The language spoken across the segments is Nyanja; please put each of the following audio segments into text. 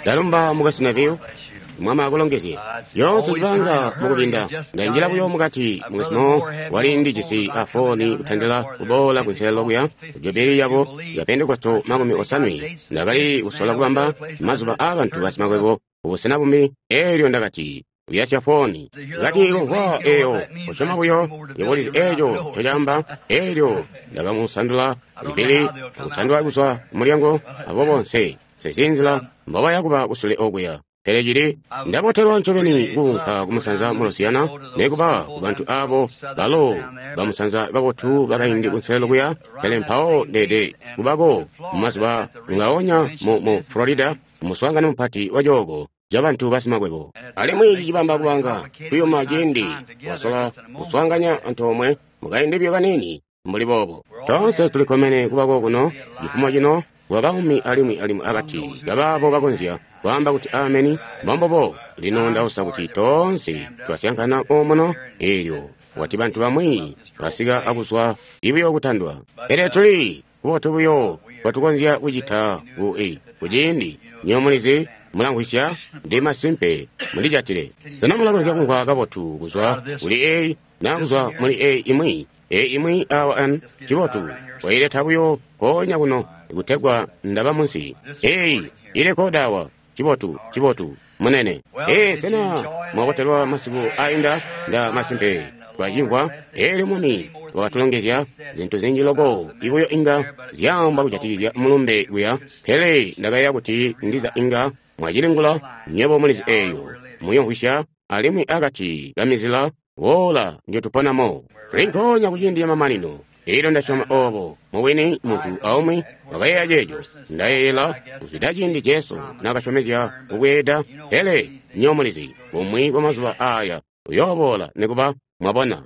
talumba mukasinaviyo mwama akulongezi yonse cipanga mukupinda ndainjirakuyo mukati mukasimo wali ndi cisi afoni kuthandira kubola kunsela lokuya kujoberi yako ya pentekosto makumi osanwi ndakali kusola kulamba mazupa a bantu basimakwepo ubusena bumi elyo ndakati uyasi afoni ngati ikongwa eyo kusomakuyo yekolizi ejo cocamba elyo ndakamusandula libili kuthandwa kuswa mulyango abo bonse sesinzila mbaba yakuba kusule okweya pelejili ndapothelwa ncoveni kunka kumusanza mulosiyana nekuba kubantu abo balo bamusanza bakotu bakayindi kunselelo kuya pele mphawo dede kubako mumazuba ngaonya mu Florida muswangano mpati wa jogo ja bantu basimakwepo ali mwiji cipamba kuwanga kuyo majindi wasola kuswanganya anthu omwe mukayindi byokanini mbulipopo tonse tulikomene kubako kuno cifumo cino wabahumi alimwi akati gababo bakonzya kwamba kuti ameni bambobo lino ndausa kuti tonse twasyankana omono elyo wati bantu bamwi basiga akuswa ibiyo kuthandwa ere tuli kuwotubuyo kwatukonzya kucitha kujindi nyomulizi mulangwisya ndi masimpe mulijatile zana mulakonzya kunkhwa kapotu kuswa kuli nakuswa muli imwi awan cipotu wayilethabuyo konya kuno ikutegwa ndaba munsi ile kodawa cipotu munene sena mwakotelwa masiku ainda nda masimpe twajingwa muni wakatulongezya zinthu zinji loko ibuyo inga ziyamba kujatilya mulumbe uya phele ndakaya kuti ndiza inga mwacilingula nyebo mulizi eyo muyonkhwisya alimwi akati kamizila wola ndio tuponamo rinkonya kucindi ya mamanino ilo ndasoma obo muwini muntu aumwi wakayeya jejo ndayela kuzidacindi ceso nakashomezya kukweda hele nyomulizi umwi kwa mazuba aya uyobola nikuba mwabona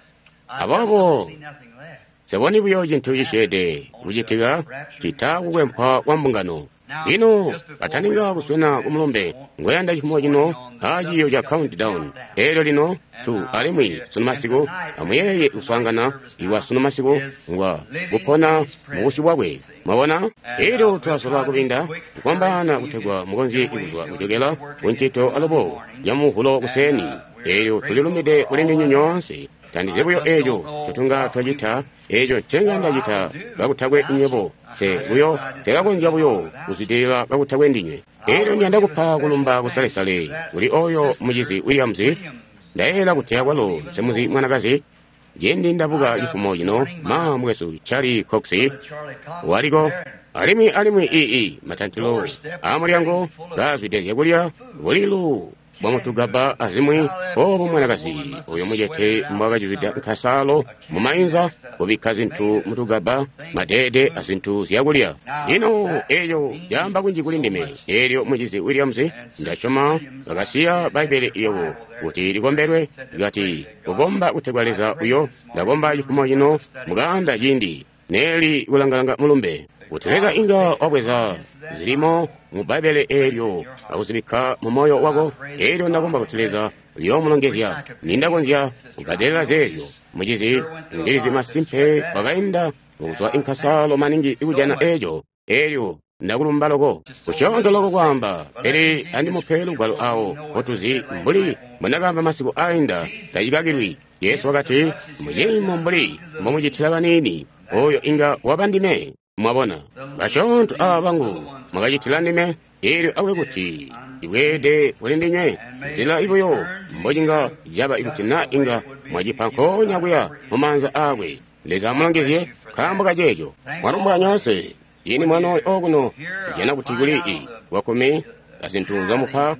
abobo seboni buyo cinthu cicede kucitiga cita kukwempha kwa mbungano ino kataninga kuswena kumulombe ngoyanda cifumo cino aciyo ca countdown elo lino tu alimwi sunu masiku amuyeye uswangana iwa sunu masiku ngwa kupona mukusi bwakwe mwabona elo twasola kupinda kupambana kutegwa mukonzi ikuzwa kuchokela kuncito alobo ya muhulo kuseni elo tulilumide ulindi nyonyonse tandizebuyo ejo tutunga twajita ejo cenga ndajita kakutagwe inyebo se buyo tekakonja buyo kuzitirira kakutagwe ndinywe elo nyanda kupha kulumba kusalesale uli oyo mujizi Williams ndayela kutheya kwalo semuzi mwanakazi jendi ndabuka cifumo cino mamwesu Charlie Cox waliko alimwi matantilo amulyango gazwidezya kulya bulilu bwamutugaba azimwi obo mwanakazi oyo mujete mwakacizida nkasalo mumayinza kubika zinthu mutugaba madede azinthu ziyakulya ino eyo yamba kunjikuli ndime elyo mujizi Williams ndashoma bakasiya baibele iyowo kuti likomberwe gati kugomba kutegwaleza uyo ndagomba cifumo cino muganda jindi neli kulangalanga mulumbe kuteleza inga wabweza zilimo mu baibele elyo akuzibika mu moyo wako elyo ndagomba kuteleza lyo mulongezya nindakonzya kukadelera zelyo mujizi ndilizi masimpe wakayinda mukuswa inkasalo maningi ikujana elyo ndakulumba loko kushonto loko kwamba eli andimuphe lugwalo awo otuzi mbuli mwanakamba masiku ainda tayikakilwi Yesu wakati mujimo mbuli momujithila kanini oyo inga wabandime mwabona bashonto abangu mwakajithila ndime elyo awe kuti iwede ulindinywe zila ibuyo mbojinga jaba ikutina inga mwajiphankonya kuya mumanza akwe leza mulongezye khambo kajejo mwarumba nyonse yini mwano okuno jana kutiguli wakumi asintunza mupha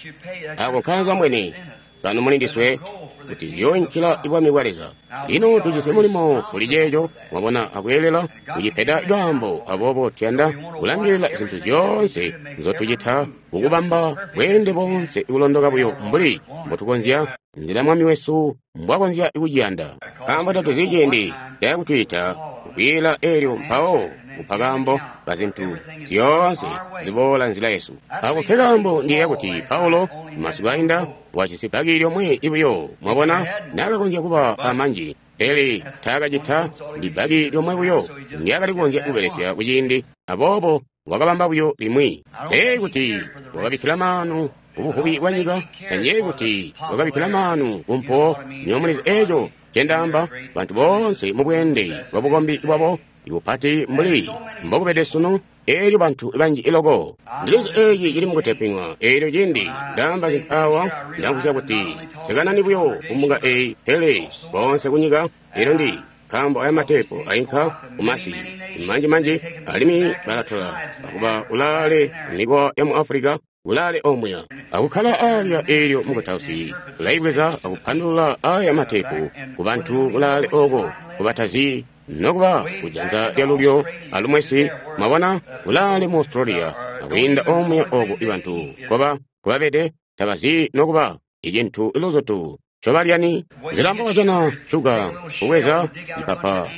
ako khanza mwene kanu mulindiswe kuti yonkila ibwamiwaleza ino tujise mulimo kulijejo mwabona akuyelela kujipeda gambo abobo tyanda kulangilila zinthu zyonse nzotujitha kukubamba wende bonse ikulondoka buyo mbuli mbotukonzya nzila mwami wesu mbwakonzya ikujiyanda kamba tatuzijende yakutwita kukwila elyo mpawo kupagambo kazinthu zyonse zibola nzila Yesu akukhekambo ndiye yakuti Paulo masiku ainda wacisipakilyo mwe ibuyo mwabona nakakonzya kuba amanji eli takachitha ndi baki lomwebuyo ndiyakalikonja uperesya kuchindi apopo wakapamba buyo limwi tse kuti wakapikira manu ubuhubi bwa nyika kanye kuti wakapikira manu kumpo nyomulezi ejo chendamba bantu bonse mubwende wabukombi bwabo ibupati mbuli mbokupete sunu elyo bantu banji iloko ndilezi eyi ili mukuteping'wa elyo chindi ndamba zinthu awa ndankusya kuti sekanani buyo kumunga eyi ele konse kunyika elo ndi kambo aya matepo ainkha umasi manji alimi balathola akuba ulale niko ya mu africa ulale omweya akukhala alya elyo mukutausi ulaibweza akuphandula aya matepo ku bantu ulale oko kubatazi nokuba kujanza lyalulyo alumwesi mabona ulale mu australia akuyinda omweya oko ibantu koba kubapete tabazi nokuba ijinthu ilozotu chobalyani zilambo wajana shuga uweza ipapa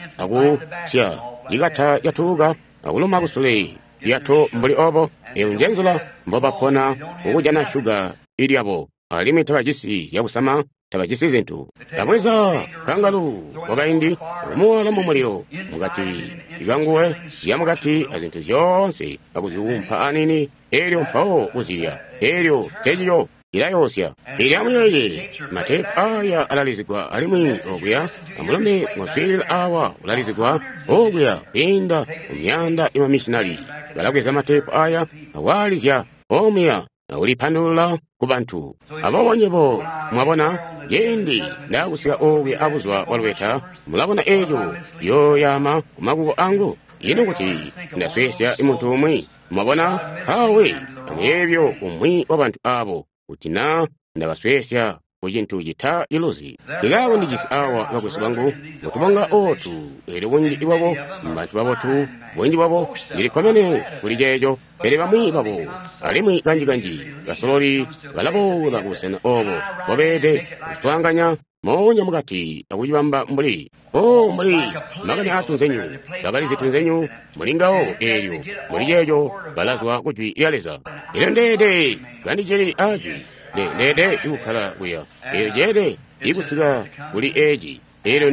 akusya jikatha yathuka akuluma kusule yatho mbuli obo eunjenzula mbobapona ukujana shuga ilyapo alimi tabajisi yakusama tabajisi zinthu tabweza kangalu wakaindi umuwala mumuliro mukati ikanguwe yamukati azinthu zonse akuziumpha anini elyo mpawo kuzilya elyo chechiyo ilayosya ilyamuyeye matepo aya alalizidwa alimwi okuya amulombe mwaswirira awa ulalizidwa okuya pinda umyanda imamishinali balakweza matepo aya awalizya omweya uliphandula ku bantu abawonyepo mwabona yendi ndakusika okuya akuzwa walwetha mulabona ejo yoyama kumakuko angu ino kuti ndaswesya imuntu umwi mwabona hawe amwebyo umwi wa bantu abo utina ndabaswesya kuchinthu chitha iluzi tikawo ndi chisi awa makwesi bangu mutubanga otu eri bunji iwabo mbantu babotu bunji babo ndili komene kuli jejo eri bamwi babo alimwi kanji gasololi galabola kusena obo bobede kuswanganya monya mukati akujibamba mbuli mbuli magani atunzenyu bagali zitunzenyu mulingawo elyo muli jejo balazwa kuti iyaleza ilo ndede gandi jeri aji ndede ikukhala kuya ilo jede ikusika kuli eji ilo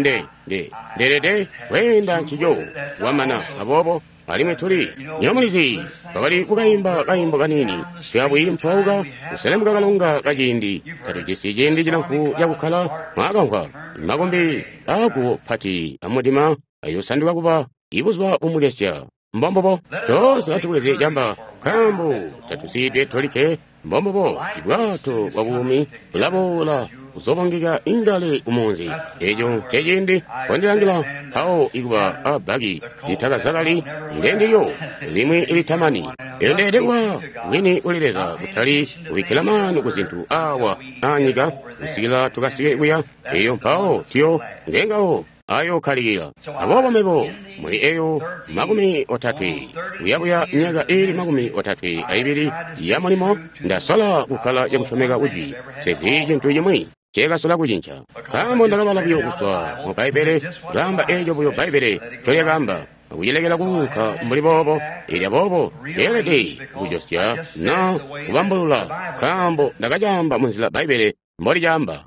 ndede wenda nchijo wamana abobo alimwe tuli nyomulizi babali kukayimba kayimbo kanini fyabwili mpauka kuselemuka kalonga kachindi katujisi chindi chilanku yakukhala mwakankha makombi aku phati amudima ayosandika kupa ikuzwa umulesya mbombopo chose katubweze jamba kambo tatusidwe tolike mbombopo ibwato wabumi ulabola uzobongeka ingale umunzi ejo chejindi kwandilangira hawo ikuba abagi litaka zakali ndendiyo limwe ilitamani endedewa wini ulileza kutali ubikila manu kuzinthu awa anyika usikila tukasiye kuya eyo mpawo tiyo ngengawo ayo khalira abobo mebo muli eyo makumi otatwi uyabuya myaka ili makumi otatwi aibiri yamulimo ndasala kukhala yakusomeka uji sezi chinthu chimwi chekasola kuchincha kambo ndakabala buyo kuswa mu baibele gamba ejo buyo baibele cholya gamba kuyelekera kuka mbuli bobo ili abobo yelede kujosya na kubambulula kambo ndakajamba munzila baibele mboli jamba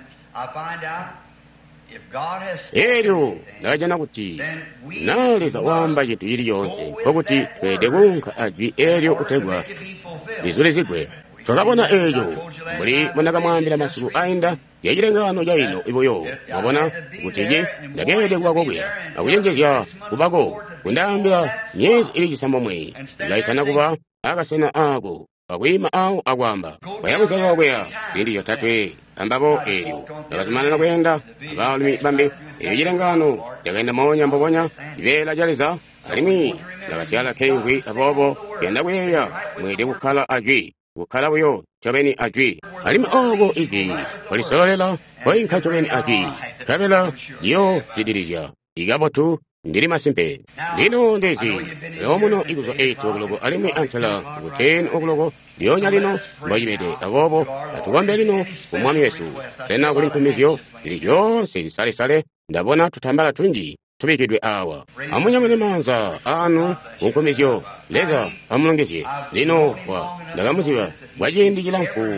elyo ndakajana kuti naleza wamba chinthu ili yonse kokuti twede kunka ajwi elyo kutegwa lizulizigwe twakabona ejo mbuli mwanakamwambira masiku ainda yechilengano cha ino iboyo mwabona kutiji ndakede kubakokuya akuchenjezya kubako kundayambira myezi ili chisambomwe ndayitana kuba akasena ako pakuima awo akwamba kwayakusala kwakuya pindi yotatwe ambapo elyo ndakazimanana kuyenda abalimi bambi elyo chilengano ndakayenda monya mboponya ivela chaleza alimi ndakasyala khengwi apopo yenda kuyeya mwede kukhala ajwi kukhala buyo chobeni ajwi alimi oko iji polisolela poinkha chobeni ajwi kabela yo zidirizya igabotu ndili masimpe lino ndezi lomuno ikuzo 8 okulogo alimi antala kuteni okulogo lyonya lino mbayibede agobo atuwambe lino kumwami yesu sena kuli nkumizyo lili lyonse lisale ndabona tutambala tunji tubikidwe awa amunyamene manza anu kunkumizyo leza amulongezye lino wa ndakamuziwa bwajindi chilanku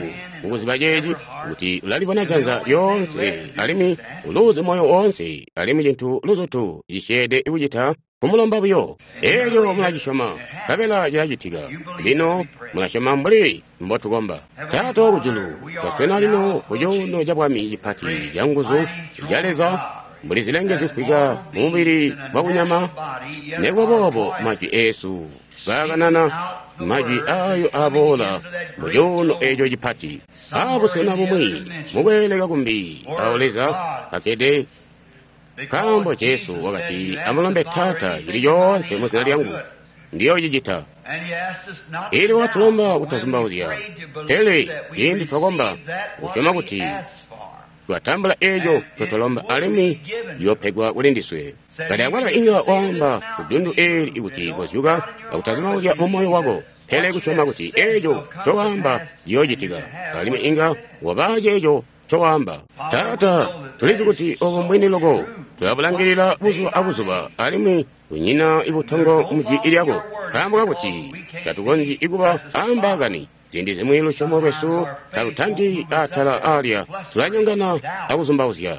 ukuziba jeji kuti ulalibona chanza yonse alimi uluze moyo wonse alimi cinthu luzutu cishede ikucita kumulomba buyo elyo mulacishoma kapela cilacitika lino mulashoma mbuli mbotukomba tato kujulu kwaswena lino kujuno jabwami cipati ja nguzu jaleza mbuli zilenge zikwika mumubiri gwa kunyama negwabobo maji esu gaganana maji ayo abola mujuno ejo cipati abusena bumwi mubwelega kumbi aoleza akede kambo Yesu wakati amulombe tata ili yonse muzina lyangu ndiyo jijita ili watulomba utazimbauzya tele jindi twagomba ushoma kuti twatambula ejo totolomba alimi yopegwa ulindiswe kada wala inga wamba kudundu eli ikuti gozyuga utazimbauzya mumoyo wago tele kushoma kuti ejo towamba yojitika alimi inga wabaje ejo towamba tata tulizi kuti ovo mwini logo tuyabulangirira buzu abuzuba alimi kunyina ibutongo muji ilyako kambuka kuti tatugonji iguba ambagani zindi zimwilu shomo besu talutanji atala alya tulanyangana abuzumbauzya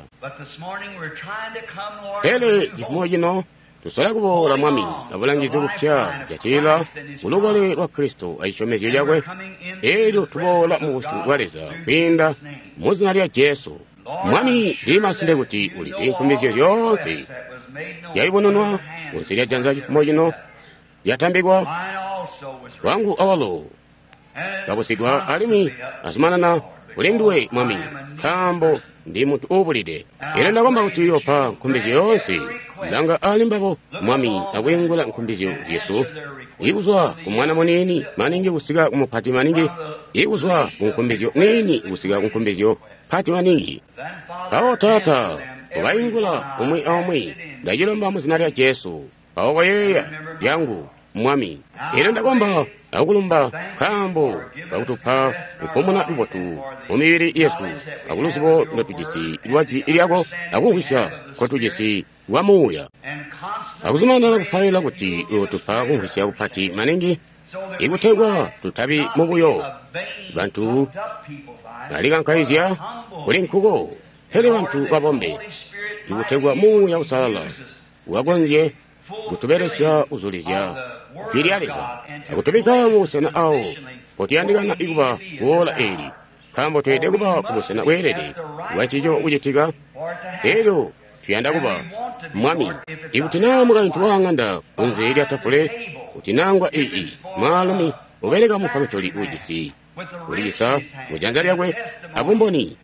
hele jifumojino tusala kubola mwami abulangizi kupya jatila ulugole wa Kristo aishomezi yakwe elyo tubola mubusuwaleza kwinda muzina lya Yesu mwami limasinde kuti ulizinkumizyo yonse yaibononwa unsilya janza jifumojino yatambigwa wangu awalo gabusigwa alimi asimanana ulinduwe mwami kambo ndi muntu ubulide era ndagomba kuti yopa nkumbizi yonse langa alimbabo mwami abwengula nkumbizi Yesu ikuzwa kumwana munini maningi usiga umupati maningi ikuzwa kunkumbizi nini usiga kunkumbizi pati maningi kawo tata ubayingula umwi amwi ndajilomba muzina lya Yesu awo yeya yangu mwami era ndagomba akulumba kambo bakutupa ukomona ibotu umibiri Yesu akulusibo ndotujisi iwaji ilyako akuhwisha kwatujisi wamuya akuzimana kupayela kuti yotupa kuhwisha kupati maningi ikutegwa tutabi mubuyo bantu nalikankaizya kuli nkugo hele bantu babombe ikutegwa muya usalala wagonje kutuberesya uzulizya kwilializa akutubika musena awo potiyandikana ikuba kuwola eli kambo twede kuba kubusena welede wachijo ujitika elo tuyanda kuba mwami ikutinamula intu wanganda unzeli atapule utinangwa ii malumi ubelega mufamitoli ujisi ulisa mujanza lyakwe abumboni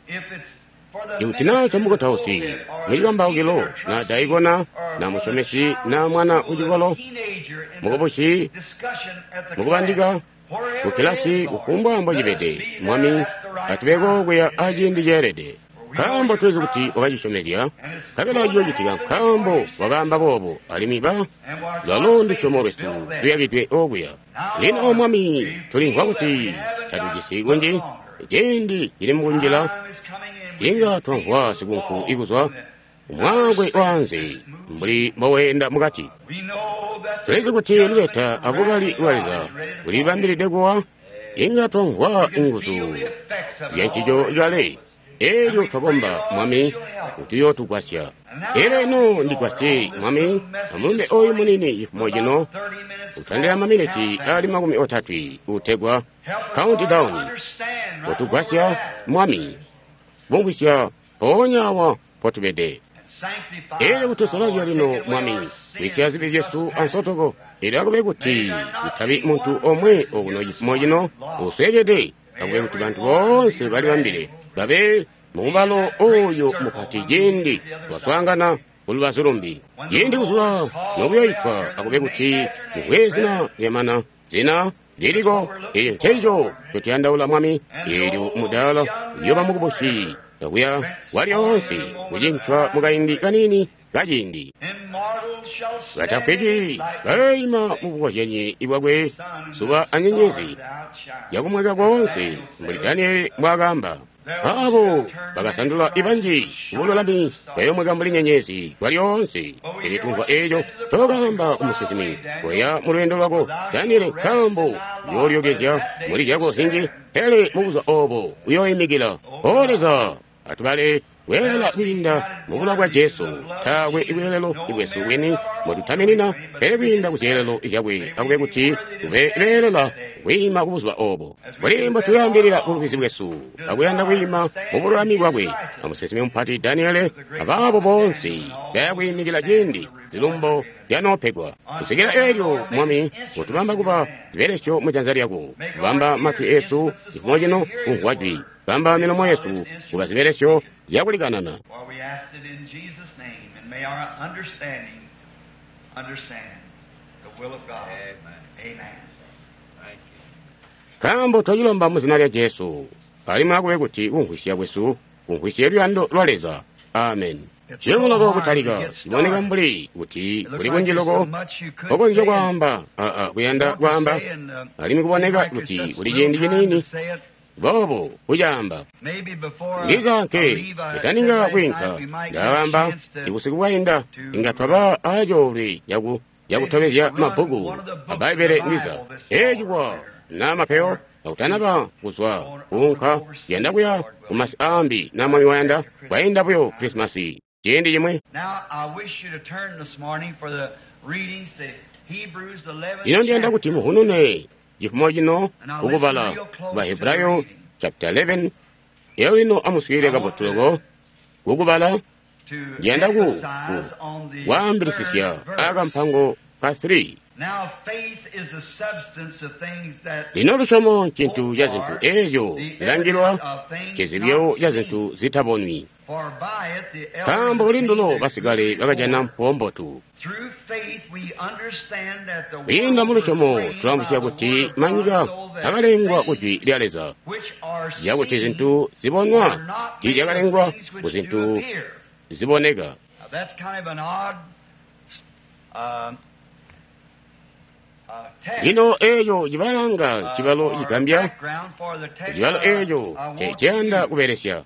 ikutina chamukotausi mwigamba ugilo na daigona na mushomeshi na mwana ujigolo mugoboshi mugubandika ukilasi ukumbwa mbojibete mwami atubego gweya ajindi jerede kambo tuwezi kuti wakajishomezya kabela yojitika kambo wagamba bobo alimiba lalondi shomobestu tuyagitwe ogweya lino mwami tulinkwa kuti tatujisigwa nje jendi ili mukunjila inga twankwa sigunku ikuzwa umwagwe wanze mbuli mawenda mugati tulezi kuti luleta abugali waliza buli bambiride guwa inga twankwa inguzu zyanchijo igale elyo twagomba mwami utiyo tukwasya era ino ndikwasye mwami amulumbe oyo munini ifumojino utandira maminiti ali 30 utegwa countdown utukwasya mwami bungwisya ponyawa potubede ele utusolazya lino mwami wisyazibe Yesu ansotogo ele agobe kuti utabi muntu omwe oguno ifumojino usegede agobe kuti bantu bonse bali bambire babe mubalo oyo mupati jendi twaswangana ulubasurumbi jendi uzula nobuyoyitwa agobe kuti muwezina yamana zina lirigo entejo tutyandawula mwami eri mudala yoba mukubushi yakuya wali onse mujinchwa mugayindi kanini gajindi gatakwegi gaima mubukoshenyi ibwagwe suba anyenyezi yakumwega gwonse mbuli Danieli mwagamba abo bagasandula ibanji ubulolami bweyomwe gambuli nyenyezi gwalyonse ebitumva ebyo kyogamba omusisimi bweya mu lwendo lwako danieli kambo yolyogezya muli jago singi hele mubuza obo uyoyimigira oleza atubale wela gwinda mubula bwa jesu tawe ibwelelo ibwesuweni mwatutaminina ebwinda kusyelelo isyabwe akube kuti kubelela wima kubuzwa obo bulimba tuyambirira bulubizi bwesu akuyanda wima mubulolami bwabwe amusesime mpati daniele ababo bonse bakwimigira jindi zilumbo byanopegwa kusikira eryo mwami utubamba kuba tiberesyo mutanzaliako kubamba matu esu ikumojino unhuwajwi bamba milomo yesu kuba ziberesyo yakulikanana kambo twajilomba muzina lya jesu alimu akuwe kuti unhwisya bwesu unhwisye lyando lwaleza amen chiyongoloko okutalika iboneka mbuli kuti kuli kunjiloko okonje kwamba kuyanda kwamba alimu kuboneka kuti kuli jindi jinini bobo kujamba ndizake itaninga kwinka ndawamba ikusiku bwainda ingatwaba ajoli yakutobezya mabugu abaibere ndiza ejikwa namapeo akutanaba kuswa kunka yenda kuya kumasi ambi namwami wayanda bwainda buyo krismasi jindi jimwe ino ndiyenda kuti muhunune jifumo jino ukubala Baheburayo chapter 11 elino amuswire kabotulogo ukubala ndiyenda ku wambirisisya akampango ka 3 lino lusomo chintu ja zintu ezo zilangilwa chizibyo ja zintu zitabonwi kambo lindulo basigale bakajana mpombotu binda mulusomo tulambusya kuti manyiga akalengwa kuti lyaleza jakuti zintu zibonwa tijakalengwa ku zintu ziboneka lino ejo jibalanga chibalo jikambya jibalo ejo cheyanda kuberesya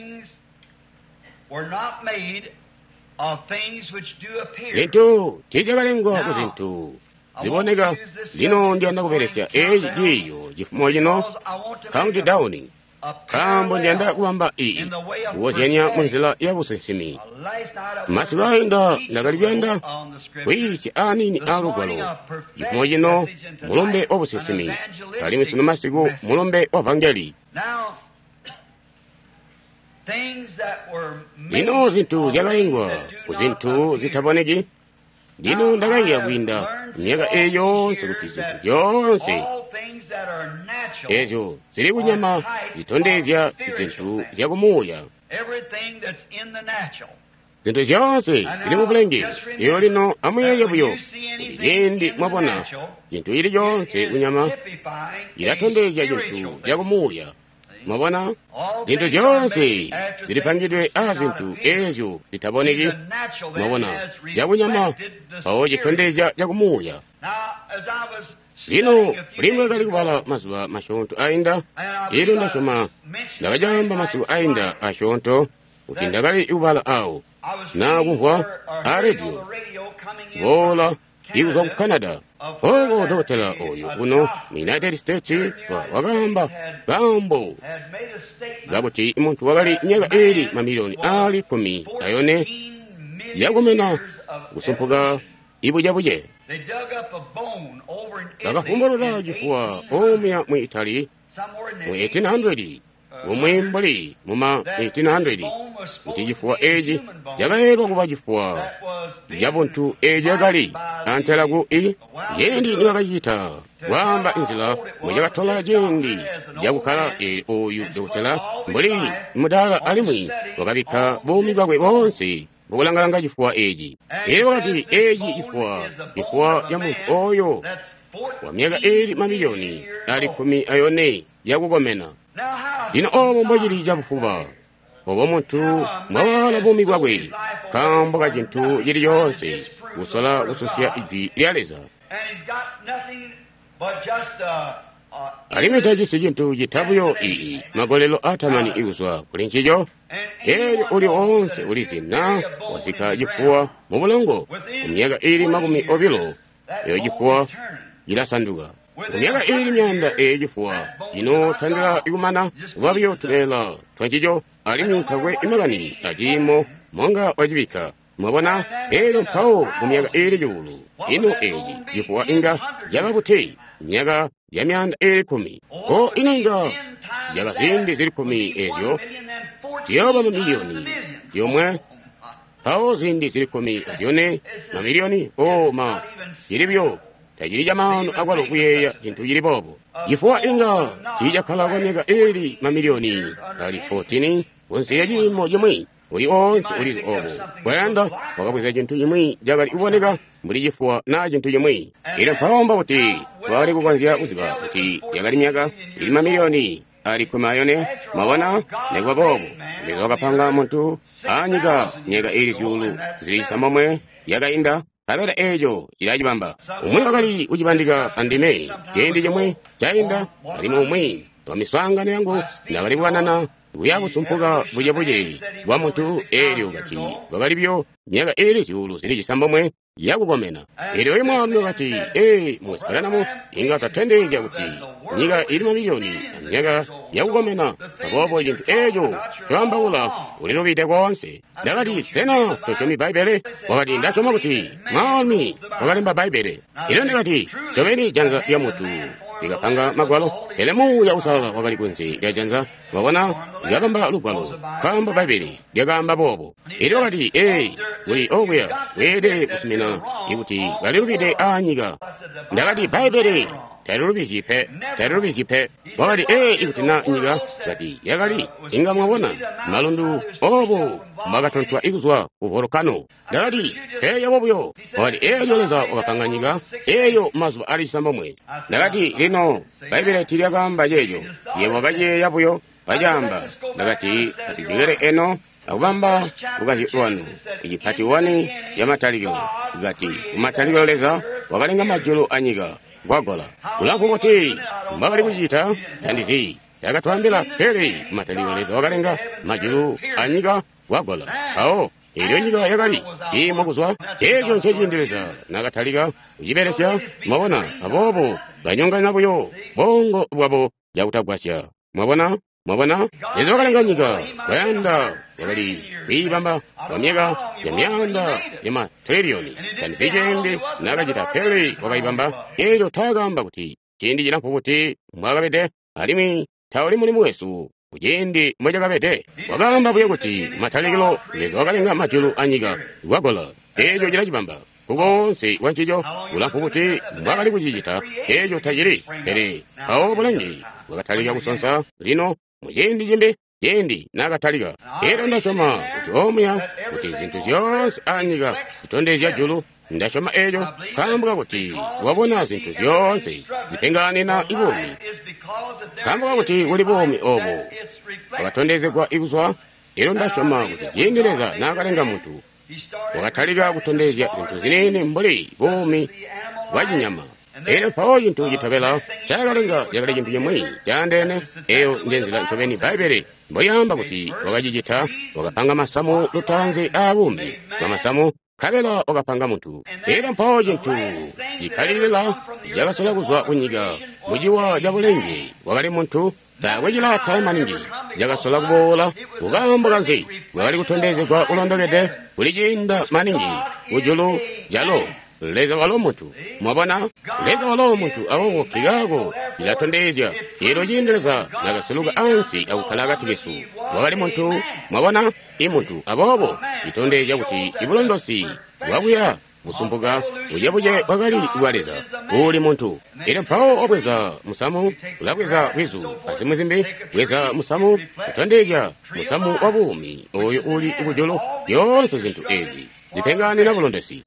zintu tijakalengwa ku zintu ziboneka lino ndiyanda kuberesya ejiyo jifumo jino count down kambo ndiyanda kuwamba iyi kuwosyanya munzila ya busensimi masiku ayinda ndakalibyanda kuyisi anini alugwalo jifumo jino mulombe obusensimi kali misino masiku mulombe wavangeli lino zintu zyakalengwa ku zintu zitaboneki lino ndakaiya kwinda myaka eyonse kuti zintu byonse ezo zili kunyama zitondezya zintu zyakumuya zintu zonse zili mubulenge iyo lino amuyeye buyo yendi mwabona zintu ili yonse kunyama ilatondezya zintu zyakumuya mwabona zintu zonse zilipangidwe zintu ezo zitaboneki mwabona zakunyama awo zitondezya zakumuya lino limwe kali kubala masuwa mashonto ayinda lero ndasoma ndakajamba masuwa ayinda ashonto kuti ndakali ikubala awo nakumva aredio bola ikuza ku canada obo dokotela oyo uno mu united states wakamba gambo gakuti muntu wakali myaka eri mamiliyoni ali 10 ayone yakumena kusumpuka ibujabuje bakafumbulula jifuwa omya mu italy mu 1800 omwembali muma 1800 kuti jifuwa eji jagaherwa kuba jifuwa jabuntu ejagali antelagu jendi niwakajita wamba inzila mujakatola jendi jakukala oyu dokotela mbuli mudala alimwi wakabika bumi bwabwe bonse bukulangalanga jifuwa eji eri wakati eji jifuwa ya muntu oyo wa myaka eri mamiliyoni ali 10 ayone yakugomena lino obo mbojili jabufuba obo muntu mwawala bumi bwabwe kamboka jintu jili yonse kusola kususya iji lyaleza alimita chisi chinthu chithapuyo iyi magolelo atamani ikuswa kuli nchicho eri uli onse uli zina wazikha chifuwa mubulongo kumyaka ili makumi opilo iyo chifuwa chilasanduka kumyaka ili myanda chifuwa chino thandira ikumana kupapiyo thulela twanchicho alimi nkhakwe imakani achimo monga wachipikha mwabona ero mphawo kumyaka ili chikulu ino eji chifuwa inga jakaputhi myaka ya myanda ili khumi ko inenga jaka zindi zili khumi ezyo tiyoba mamiliyoni yomwe mphawo zindi zili khumi ziyone mamiliyoni ma zilibyo tajiri jamanu akwalo kuyeya chinthu chilipopo chifuwa inga chijakhala kwa myaka ili mamiliyoni ali 14 wonse yachimo chomwe uli onse ulizi obo kwenda wakabweza chinthu chimwe jakali iwoneka muli chifuwa na chinthu chimwe ile mphaomba kuti wali kukwanzira kuzipa kuti yakali myaka ili mamiliyoni ali kumayone mawona nekwapopo ndizo wakapanga munthu anyika myaka ili chulu zilisa momwe yakayinda kapera ejo chilachipamba umwe wakali uchipandika andime chendi chomwe chayinda alimo umwe wamiswangano yangu ndakalipukanana kuyakusumpuka bujebuje bwa munthu eli ukati wakalipyo myaka ili chulu zili chisambomwe yakukomena ili imwami ukati musipalanamo inga tathendeja kuti nyika ili mamiliyoni myaka yakukomena apopo chinthu echo choyambakula ulilupite konse ndakati sena tosomi baibele wakati ndasoma kuti mwami wakalemba baibele ilo ndikati chomeni janza ya munthu ikapanga magwalo elemu ya usala wakali kunzi ya janza wabona yapamba lugwalo kamba baibele yakamba popo ili wakati uli okuya wede kusimina ikuti walilupite anyika ndakati baibele terrorism wakati ikuti na nyika kati yakali inga mwabona malundu obo makatontwa ikuzwa kuvolokano ndakati yawobuyo wakati yoleza wakapanga nyika eyo mazuba ali chisambomwe ndakati lino baibele tiliakamba jejo ye wakaje yabuyo pajamba ndakati atijigere eno akupamba ukati wanu ichipati wani ya matalikilo ikati umatalikilo leza wakalenga majulu anyika gwagola kulanko kuti mbakali kuchita tandizi yakatwambila pele matalikilo leza wakalenga majulu anyika gwagola awo iyo nyika yakali chimokuzwa checho nchechindeleza nakatalika kuchiperesya mwabona apopo banyonga nabuyo bongo bwabo yakutagwasya mwabona leza wakalenga nyika kwenda wakali kuipamba kwa myaka ya myanda ya matriliyoni tanisichende nakachita pele wakaipamba ero takamba kuti chindi chinapo kuti mwakapete alimi thauli mulimu wesu kuchindi mwachakapete wakamba buye kuti matalikilo leza wakalenga majulu anyika gwagola echo chilachipamba kukonse wanchicho kulampo kuti mwakali kuchichita echo tajiri pere awo bulengi wakatalika kusonsa lino muchindi chimbe chendi nakatalika ero ndasoma kuti omya kuti zinthu zonse anyika kutondeza julu ndasoma echo kamba kuti wabona zinthu zonse zipengane na ivomi kamba kuti uli bomi obo wakatondezekwa ikuzwa ero ndasoma kuti yendeleza nakalenga munthu wakatalika kutondeza zinthu zinene mbuli bomi wachinyama ero pawo chinthu chithapela chakalenga yakali chinthu chomwe chandene eyo njenzela nchomeni baibele mboyamba kuti wakachichitha wakapanga masamu lutanzi abumbi pamasamu khabela wakapanga munthu ero mpawo chinthu chikhalirira chakasola kuzwa kunyika mujiwa jabulengi wakali munthu takwechila khala maningi chakasola kubola kukamba kanzi wakali kutondezekwa ulondokete kulichinda maningi ujulu jalo leza walo munthu mwabona leza walo munthu awo kigako ilatondezya ero chindeleza nakasuluka ansi akukhala akatikisu wakali munthu mwabona imunthu abobo itondezya kuti ibulondosi wakuya busumbuka ujebuje wakali iwaleza uli munthu ero mpawo obweza musamu ulakweza kwizu asimuzimbi bweza musamu kutondezya musamu wabumi oyo uli ikujolo yonse zinthu ezi zipengane na bulondosi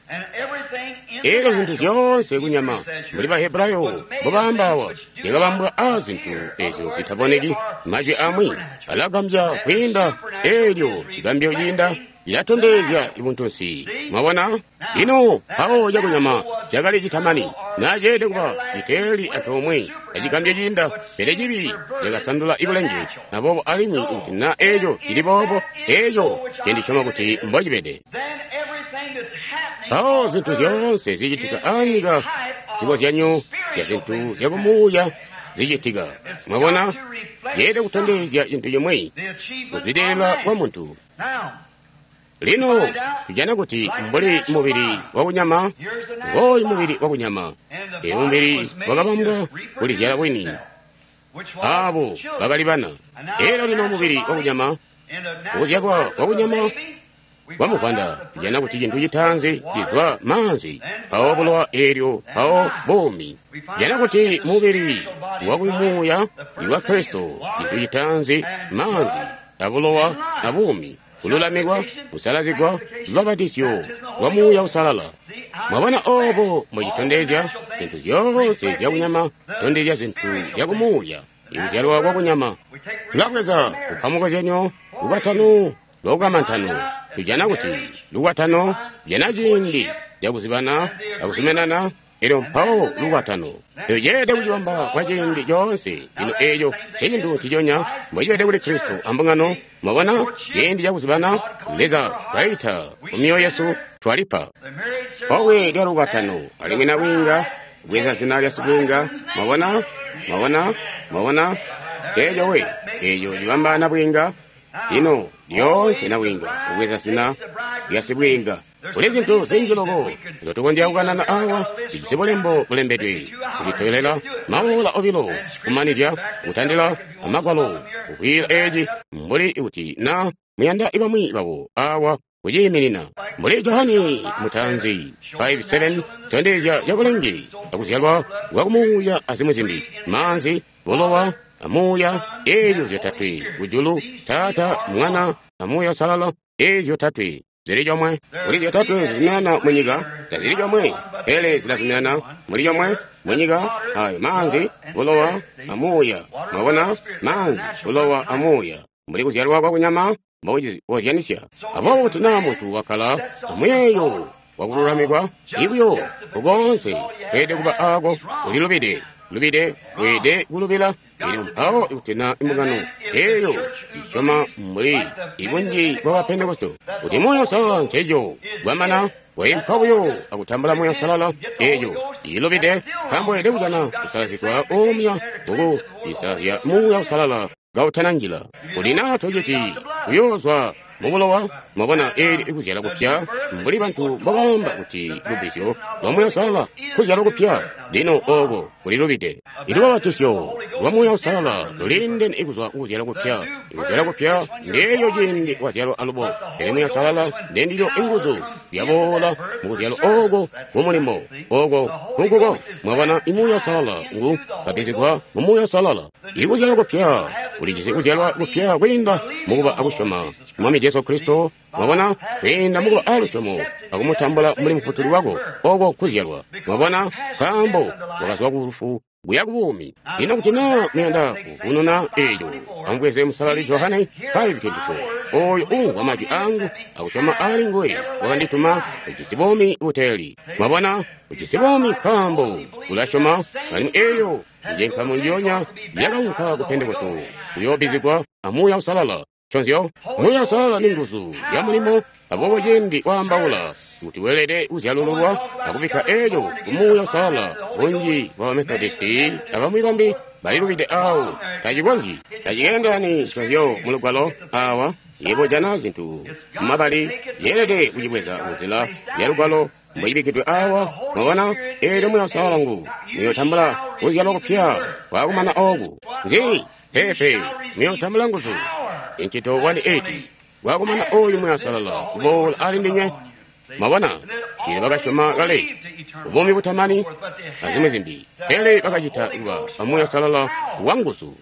ero zinthu zonse kunyama muli baheburayo bobambawa yakabambwa zinthu ezo zithaboneki maji amwi alagambya kwinda eryo igambya uyinda ilatondezya ibuntonsi mwabona ino awo jakunyama jagali jitamani najede kuba iteli atomwe ajigambye jinda pele jibi jagasandula ibulenge nabobo alimi na ejo ilibobo ejo kendishoma kuti mbojibede awo zintu zyonse zijitika aniga chibo zyanyu ya zintu jakumuya zijitika mwabona jede kutondezya jintu yomwe kuzidelela kwa muntu lino tujana kuti mbuli mubiri wa kunyama ngoyi mubiri wa kunyama mubiri wakabambwa kuli zyala bwini abo bakali bana era lino mubiri wa kunyama kuzyakwa wa kunyama wamupanda tujana kuti jintu jitanze jizwa manzi awo bulowa eryo awo bomi jana kuti mubiri wa kumuya iwa Kristo jintu jitanze manzi abulowa abomi kululamigwa kusalazigwa lwabatisyo lwamuya usalala mwabona obo mwajitondezya zintu zyonse zya kunyama tondezya zintu zya kumuya ibuzyalwa kwa kunyama tulakweza kupamuka zenyo lukatano lwokamantano tujana kuti lukatano jana jindi jakuzibana jakusumenana ero mpawo lukatano eyo jede kujiwamba kwa jindi jonse ino ejo chejindu chijonya mwajibede kuli Kristo ambungano mwabona jindi jakuzibana leza kwaita kumiyo Yesu twalipa owe lya lukatano alimina winga gweza sinalya sibwinga mwabona chejo we ejo liwamba na bwinga ino lyonse na winga gweza sina lya sibwinga kuli zintu zinjilobo zotukondya kukanana awa ijisibolembo bulembedwe kulitolela mawola obilo kumanivya kutandila amagwalo kukwila eji mbuli uti na muyanda ibamwi babo awa kujiyiminina mbuli Johani Mutanzi 5:7 tondezya yabulengi akuzyalwa wakumuya azimuzimbi manzi bulowa amuya ebyo vyotatwe kujulu tata mwana amuya salala ebyo tatwe zili jomwe muri zyotatu zimyana mwenyiga tazili jomwe ele zilazimyana muri jomwe mwenyiga ayi manzi bulowa amuya mwabona manzi bulowa amuya muri kuzyalwa kwa kunyama mbawozyanisya abo tunamuntu wakala amweyo wakululamigwa ibyo kugonse ede kuba ago lubide wede gulubila ili mpawo ikutena imugano eyo ishoma muri ibunji bwa Pentekosto kuti moyo salala nchejo gwamana wempabuyo akutambula moyo salala eyo ilubide kambo ede kuzana kusalazikwa omya ugu isazya moyo salala gautananjila kulina tojeti kuyozwa mubulowa mwabona eri ikuzyala kupya mbuli bantu babamba kuti lubisyo lwamoyo salala kuzyala kupya lino ogo kuli lubide iluwa batusyo lwamoyo salala lulinde ni ikuzwa kuzyala kupya ndeyo jindi wazyalo alubo telemoyo salala ndendilyo inguzu yabola mukuzyalo ogo mumulimo ogo kunkugo mwabona imuya salala ngu batizigwa mumuya salala ikuzyala kupya kulijise kuzyalwa kupya kwinda mukuba akushoma mwami Yesu Kristo mwabona kwinda mukuba alushomo akumutambula muli mfutuli wako ogo kuzyalwa mwabona kambo wakasi wakurufu guya kubumi ina kutina miyanda kukununa ejo amkweze musalali Yohane 5:24 oyo wamaji angu akuchoma ali ngoye wakandituma uchisibomi uteli mwabona uchisibomi kambo kulashoma kalimu eyo njenka munjonya yakamuka ku Pentekosto kuyobizigwa amuya usalala chonzyo muya usalala ninguzu ya mulimo abobo jendi wambawula kuti welede uzyalululwa akubika ejo umuya usalala bunji wa Methodisti abamwibambi balilubide awo tajigonzi tajigendani chonzyo mulugwalo awa yebo jana zintu mabali yelede kujibweza muzila yalugwalo mwibikitwe awa mwabona ere muya usalala ngu niyotambula uzyalo kupya wakumana ogu nzi pepe niyotambula nguzu inchito 180 wakumana oyu muya salala bol alindinye mwabona ili bakashoma gale ubomi butamani azimezimbi ele bakajita uwa amuya salala wangusu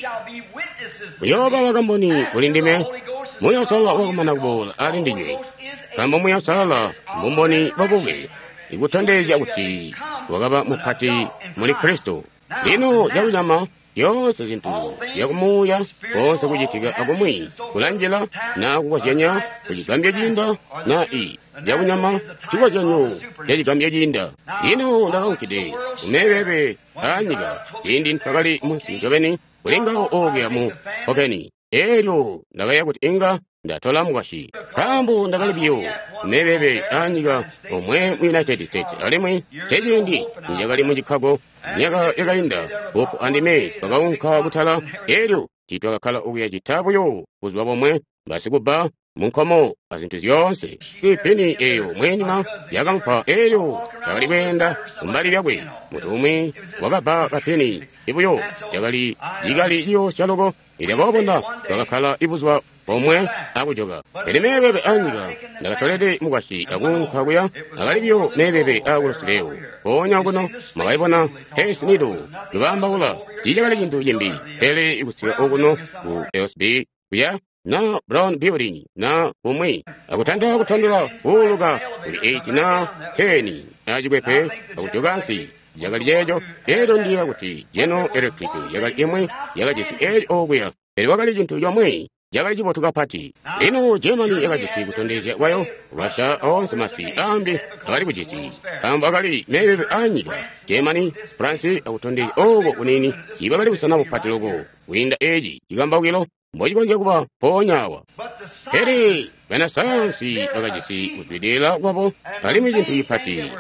yoba wakamboni ulindime muya salala wakumana bol alindinye kamba muya salala mumboni babuge ikutondezya kuti wakaba mupati muri Kristo lino jawunyama yonse zinthu yakumuya konse kuchitika akumwi kulanjira na kukwasiyanya kuchigambya jinda na yakunyama chikwa chanyu chachigambya jinda ino ndakaukide umeveve anyika indi mpakali musinchoveni kulingawo ogyamu okeni eryo ndakaya kuti inga ndatola mukwashi kambo ndakalibiyo umeveve anyika omwe mu United States alimwe chechindi njakali muchikhago nyaka yakalinda popo andime pakaunka kuthala eryo chitwa kakhala okuya chithapuyo kuziwa pomwe basi kuba munkomo azinthu ziyonse tipini eyo mwenyima yakamupha eryo yakalikwenda kumbali lyakwe mutumwi wakapha kapini ipuyo yakali yikali iyo chaloko ilyakoponda kakakhala ipuziwa pomwe akuchoka pene meveve anyika ndakatolete mukwashi akunkhakuya akalipyo meveve akulosilewo ponya kuno makayipona hesinido lupambakula chichakali chinthu chimbi pele ikusiwa okuno ku LSB kuya na Brown Building na pomwe akutanda kuthandula kuluka kuli 8 na 10 achikwepe akuchokansi yakali checho ero ndiye kuti General Electric yakali imwe yakachisi okuya pele wakali chinthu chomwe yakali chipotuka pati ino Germany yakachisi kutondeza wayo Russia onse masi ambi akali kuchisi kamba akali meveve anyika Germany France akutondeza oko kunini iwo akali kusanapo pati loko winda eji chikambakilo mbochikonja kupa ponyawa eri wanasayansi wakachisi kutwidela kwapo kalimi chinthu chipati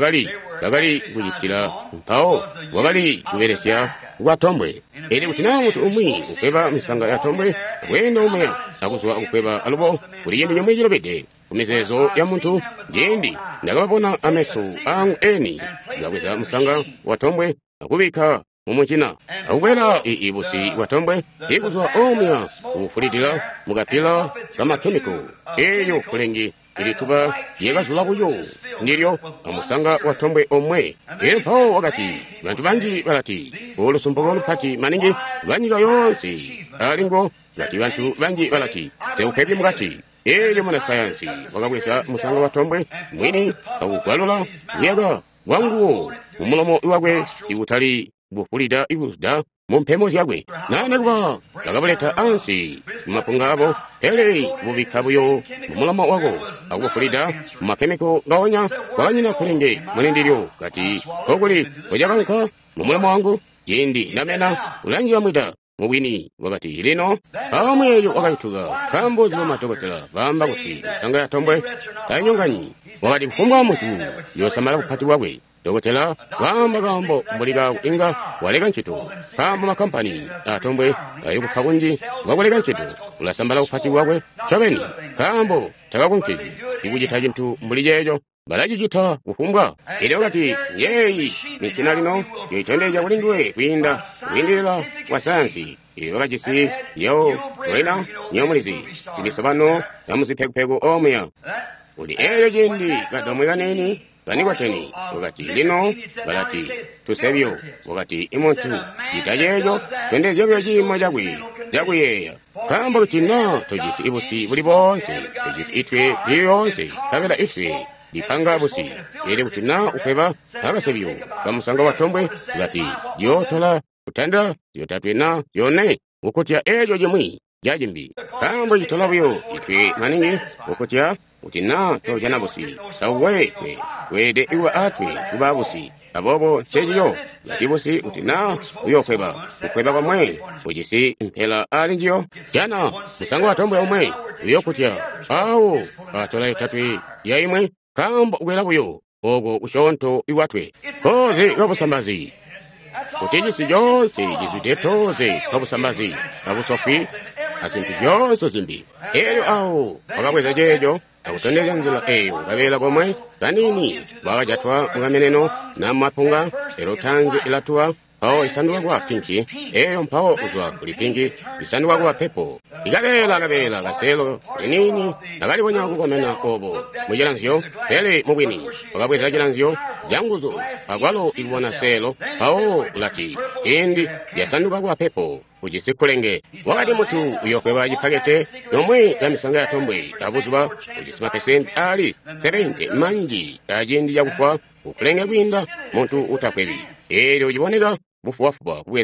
yakali kuchiptira mphawo wakali kuveresya kwatombwe eri kuti nawo munthu umwi ukwepa misanga ya tombwe akwenda umwe akuziwa ukwepa alupo kuti chinthu chomwe chilopete kumizezo ya munthu jendi ndakapapona ameso angu eni ngakweza msanga wa tombwe akuvika mumuchina akukwera ibusi watombwe ikuziwa omya kufulitira mukapila kamakhemiko eyo kulengi ilitupa yekazulakuyo ndilyo amusanga watombwe omwe ero mphawo wakati bantu banji balati olusumbuka olupati maningi banyika yonse alingo ngati bantu banji balati zeupepye mukati eyo mwanasayansi wakakwesa musanga watombwe mwini akugwalula uyaga wanguwo mumulomo iwakwe ikutali bufulida ikuda mumpemo zyakwe nane kuba takapuleta ansi mumapungabo ele bubikhabuyo mumulamo wako akubufulida mumakemiko gawonya kwanyina kulenge mwanindilyo kati kokuli ojakanka mumulamo wangu jindi namena ulanji wamwita mubwini wakati lino amweyo wakayituka kambo zimamatokotela bamba kuti sanga ya tombwe tanyonganyi wakati mfumbwa mutu yosamala kupati wakwe dokotela bamba kambo mbulika inga waleka ntchito kambo makampani atombwe ayikupha kunji wakuleka ntchito ulasambala kupati wakwe chomeni kambo takakunchiji ikuchitha chinthu mbulijejo balachijitha kufumbwa ile wakati yeyi michina lino yoitondeja kulindwe kuyindirira wasayansi ile wakachisi yo kulena nyomulizi cimisopano yamuziphekuphegu omya kuti eyo jindi kadomwe kaneni kanikwateni wakati lino balati tusebyo wakati imuntu jitajejo tondezebyo jimo jakuyeya kamba kuti no tojisi ibusi buli bonse tojisi itwe liyonse kabela itwe lipanga busi ile kuti na ukweba akasebyo bamusanga watombwe ngati yotola kutanda yotatwena yone ukutya ejo jimwi jajimbi kamba jitolabyo itwe maningi ukutya utina tojana busi tawetwe wede iwa atwe ubabusi abobo chejiyo ngati busi utina uyokweba ukweba kwamwe ujisi mpela alinjiyo jana musango watombwe omwe uyokutya awo atola itatwe yaimwe kamba ukwelabuyo ogo ushonto iwatwe koze kabusambazi utijisi jonse jisutetoze kabusambazi kabusofi asintu jonse zimbi ero awo wakabweza jejo akutondeza nzila eyo kabela komwe kanini wakajatwa mukameneno namapunga ero tanzi ilatuwa mpawo isanduka kwa pinki eyo mpawo uzwa kuli pinki isanduka kwa pepo ikabela kaselo inini nakaliponya kukomena obo mujilanziyo pele mubwini wakabweza jilanziyo janguzo agwalo iluwana selo mpawo ulati indi yasanduka kwa pepo ujisikulenge wakati mutu uyokweba jipakete yomwe ya misanga ya tombwe abuzuba ujisima pesenti ali 70 manji ajindi yakupwa ukulenge kwinda muntu utakwebi eri ujiboneka bufuwafuba kuweza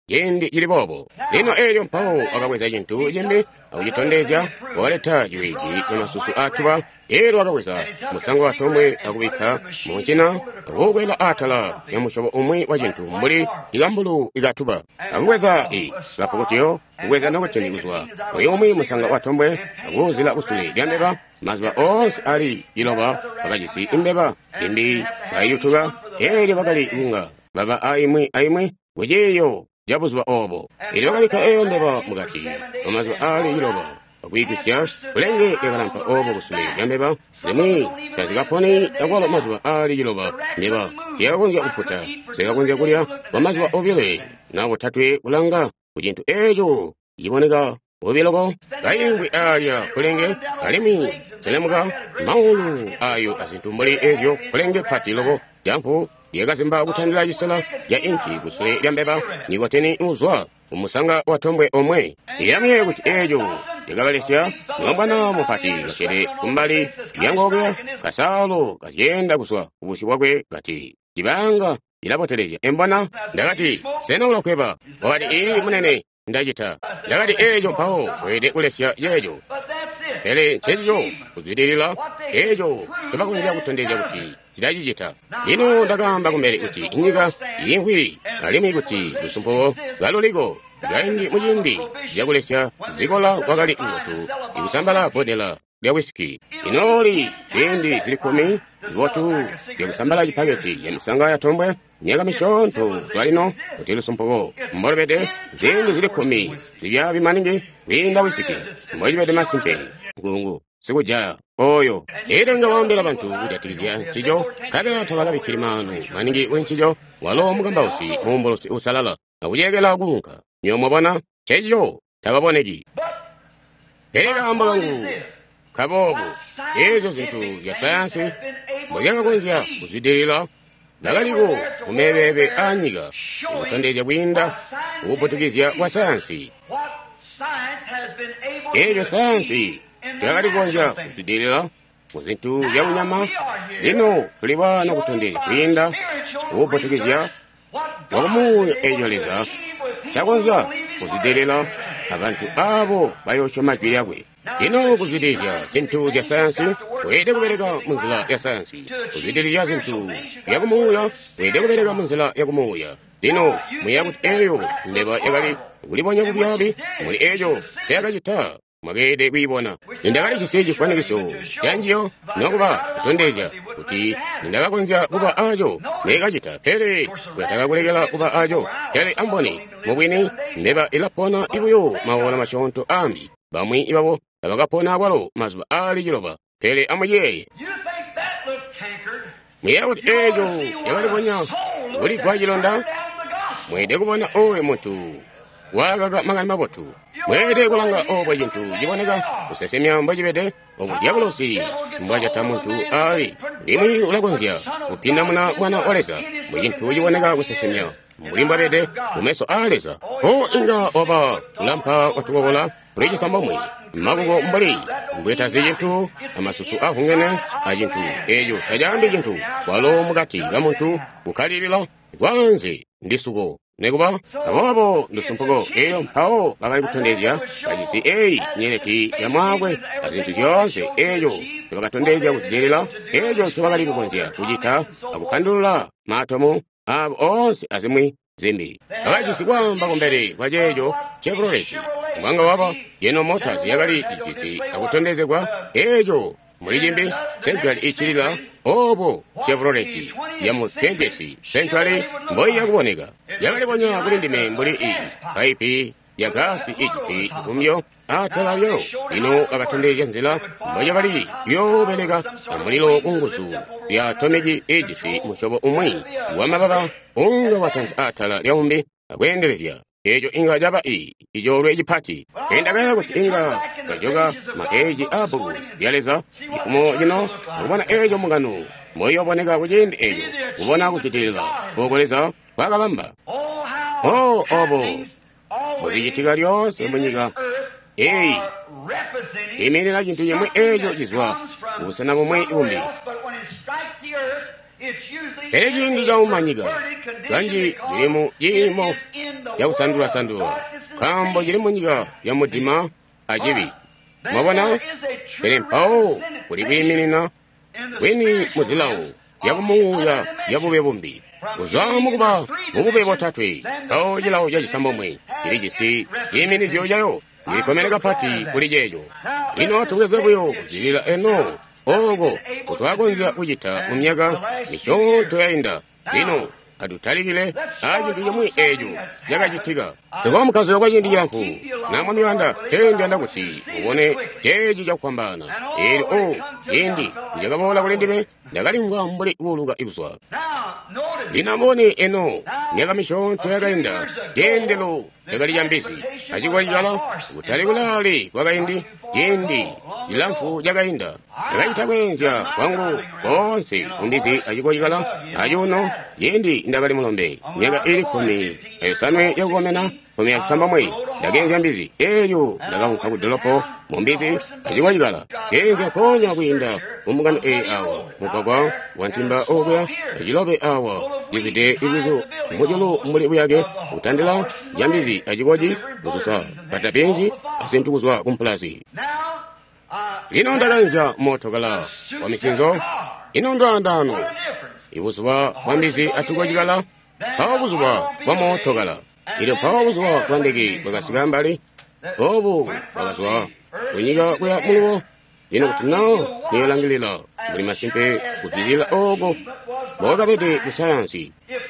jendi jili bobo lino elyo mpawo akaweza chintu jembe akuchitondeza waleta chiwiki chamasusu atuba ero akaweza musango watomwe akubika munchina akukwela atala ya mushobo umwe wa chintu mbuli ikambulu ikatuba akukweza lapokotiyo kukweza nokuchendikuswa oyo umwe musanga watomwe akuzila kusuli lyambeba mazuba onse ali iloba pakachisi imbeba imbi ayutuka elyo pakali unga baba aimwe wejeyo jabuzwa obo ili wakalika eyo mbeba mugati amazuba ali iloba akwikusya kulenge yakalampa obo kusuli lyambeba zimwi kazikaponi yakwala mazuba ali iloba mbeba tiyakakunzya kuputa zikakunzya kulya wamazuba obile nawo tatwe kulanga kuchintu echo chiboneka obiloko kayingwi alya kulenge alimi selemuka maulu ayo azintumbuli ezyo kulenge pati loko jampo yekazimba kuthandira chisala ya inchi kusule lyambeba nikwateni uzwa umusanga watombwe omwe yamye kuti ejo yekabalesya mwambwana mupati gakere kumbali yangoke kasalo kaziyenda kuswa ubusi bwakwe gati jibanga ilapotelezya embwana ndakati senoulakweba wakati iyi munene ndajita ndakati ejo pawo wede ulesya yejo ele nchejo kuzidilila ejo chibakunja kutondeza kuti chidajijita ino ndakamba kumere kuti inyika yingwi kalimi kuti lusumpo galuliko gaindi mujimbi jakulesya zikola wakali iwotu ikusambala podela lya whisky inoli zindi zili 10 iwotu yakusambala jipageti ya misanga ya tombwe nyaka mishonto twalino kuti lusumpo mbolobede zindi zili 10 zilya bimaningi winda whisky mbojibede masimpe ngungu sikuja oyo ere nga wambela bantu kujatikizya chijo kabe atawala bikirimanu maningi wenchijo walo mugambausi mumbolosi usalala akujegela agunka nyomo bona chejo tababonegi ere ambalangu kabobu ezo zintu ya sayansi mboyanga kwenja kuzidirila lagaliko umebebe anyiga utandeja bwinda upotikizya wa sayansi ejo sayansi chakalikonja kuzidirila muzintu ya unyama lino tuliwana kutondeja bwinda upotikizya wakamuya ejoleza chakonza kuzidirila abantu abo bayosha majwi yakwe lino kuzidirya zintu ya sayansi wede kubereka munzila ya sayansi kuzidirya zintu yakumuya wede kubereka munzila yakumuya lino muyakuti eyo ndeba yakali kulibonya kubyabi muli ejo chakajita magede kuibona ndakali chiseji kwanikiso chanjiyo nokuba kutondeja kuti ndakakonja kuba ajo nekachita pele kwetaka kulekela kuba ajo pele amboni mubwini ndeba ilapona ibuyo mawona mashonto ambi bamwi ibabo abakapona abwalo mazuba ali jiloba pele amuyeye muyakuti ejo yakalibonya uli kwajilonda mwede kubona owe mutu wagaga magani mabotu mwede kulanga obwe jintu jiboneka kusesemya mbajibede obudiabulosi mbajata muntu ali limi ulagonzya kupinda mwana olesa mujintu jiboneka kusesemya mulimba bede umeso alesa o inga oba lampa watuwola preji sambomwe magugo mbali mbweta zijintu amasusu ahungene ajintu ejo tajambi jintu walo mugati gamuntu ukalilila gwanze ndisugo neguba ababo ndusumpugo eyo mpawo bakali kutondezya kajisi nyereti ya mwagwe azintu zyonse ejo tebakatondezya kuzidirila ejo tebakali kukonzya kujita akukandulula matomo abo onse azimwi zimbi akajisi kwamba kumbere kwajejo Chevrolet mwanga waba General Motors yakali jisi akutondezegwa ejo mulijimbi Central ichilila obo Chevrolet yamu Chengesi Central mboyi yakuboneka yakalibonya kulindime mbuli iyi paipi ya gasi ijiti kumyo atalabyo ino akatondeja nzila mboyi bali yobelega amulilo kungusu ya tomegi ejisi mushobo umwi wamababa unga watantu atala lyawumbi akwendelezya ejo inga jaba ijo olweji pati endagaya kuti inga gajoga maeji abu yaleza ikumo jino kubona ejo mungano moyo oboneka kujindi ejo kubona kuchitilila kukoleza kwakabamba obo muzijitika lyonse munyiga imirira jintu yemwe ejo jizwa usana bumwe umbi ekindi kyaumanyiga ganji girimu yakusandula kambo giri munyiga ya mutima ajibi mwabona erempawo kuli bwiminina weni muzilawo yakumuya yabube bumbi uzamu kuba mubube botatwe awogilawo jagisamba mwe iri gisi imini zyojayo ngirikomereka pati kuli jejo ino tugeze buyo kugirira eno ogo kutwagonza kugita mu myaga mishonto yainda ino adutaligile ajindu yomwe ejo jagajitiga tewa mukazi wakajindi yanku namwami wanda tendanda kuti ubone jeji jakwambana eri jendi njagabola kulindime ndagali mbambule uluga ibuswa linamone eno nyaga mishonto yagainda jendelo jagali jambisi ajigwajigala utaligulali wagaindi jendi ilamfu jagainda jagaita kwenja wangu bonse umbisi ajigwajigala ajuno jendi ndagali mulombe nyaga iri kumi esanwe yagomena kumi asamba mwe ndagenza mbizi eyo ndagamuka kudolopo mumbisi ajigwajigala genza konya kwinda umugano awa mupagwa wantimba ogya ajilobe awa jivide ibizo mujulu muli buyage utandila jambizi ajigwaji ususa katapenzi asentukuzwa kumpulasi lino ndaganza motogala wa misinzo ino ndandano ibuswa wambizi atugwajigala pawabuzwa wa motogala ilo pawabuzwa wandegi bagasigambali obu bagaswa kunyiga kuya muluwo lino kutinao niyolangilila muli masimpe kutijila ogo bogabede kusayansi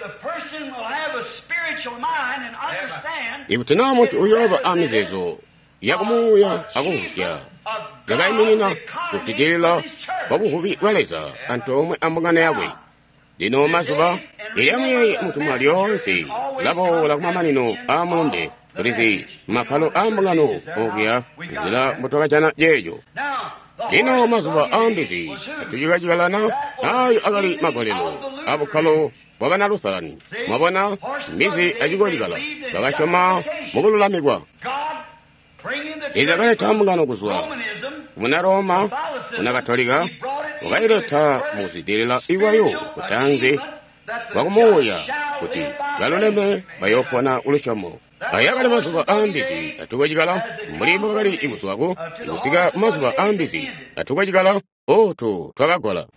ibutina muntu uyoba amizezo yakumuya akuhusya jagaiminina kufikirila babuhubi waleza antomwe ambugana yagwe lino mazuba ilyamuyeye mutuma lyonse labola kumamanino amulonde tulizi makalo ambugano ogya nzila mutoka chana jejo lino mazuba ambizi atujigajigalana ayo agali magolelo abukalo bwabana lusani mwabona mbizi ajigojigala bagashoma mugululamigwa izagaleta ambugano kuzwa muna Roma muna Katolika ugaileta muzidirila iwayo kutanze wakumuya kuti galuleme bayopona ulushomo ayagali mazuba ambizi atugajigala mulimbo bagali ibuswago ibusiga mazuba ambizi atugajigala oto twagagola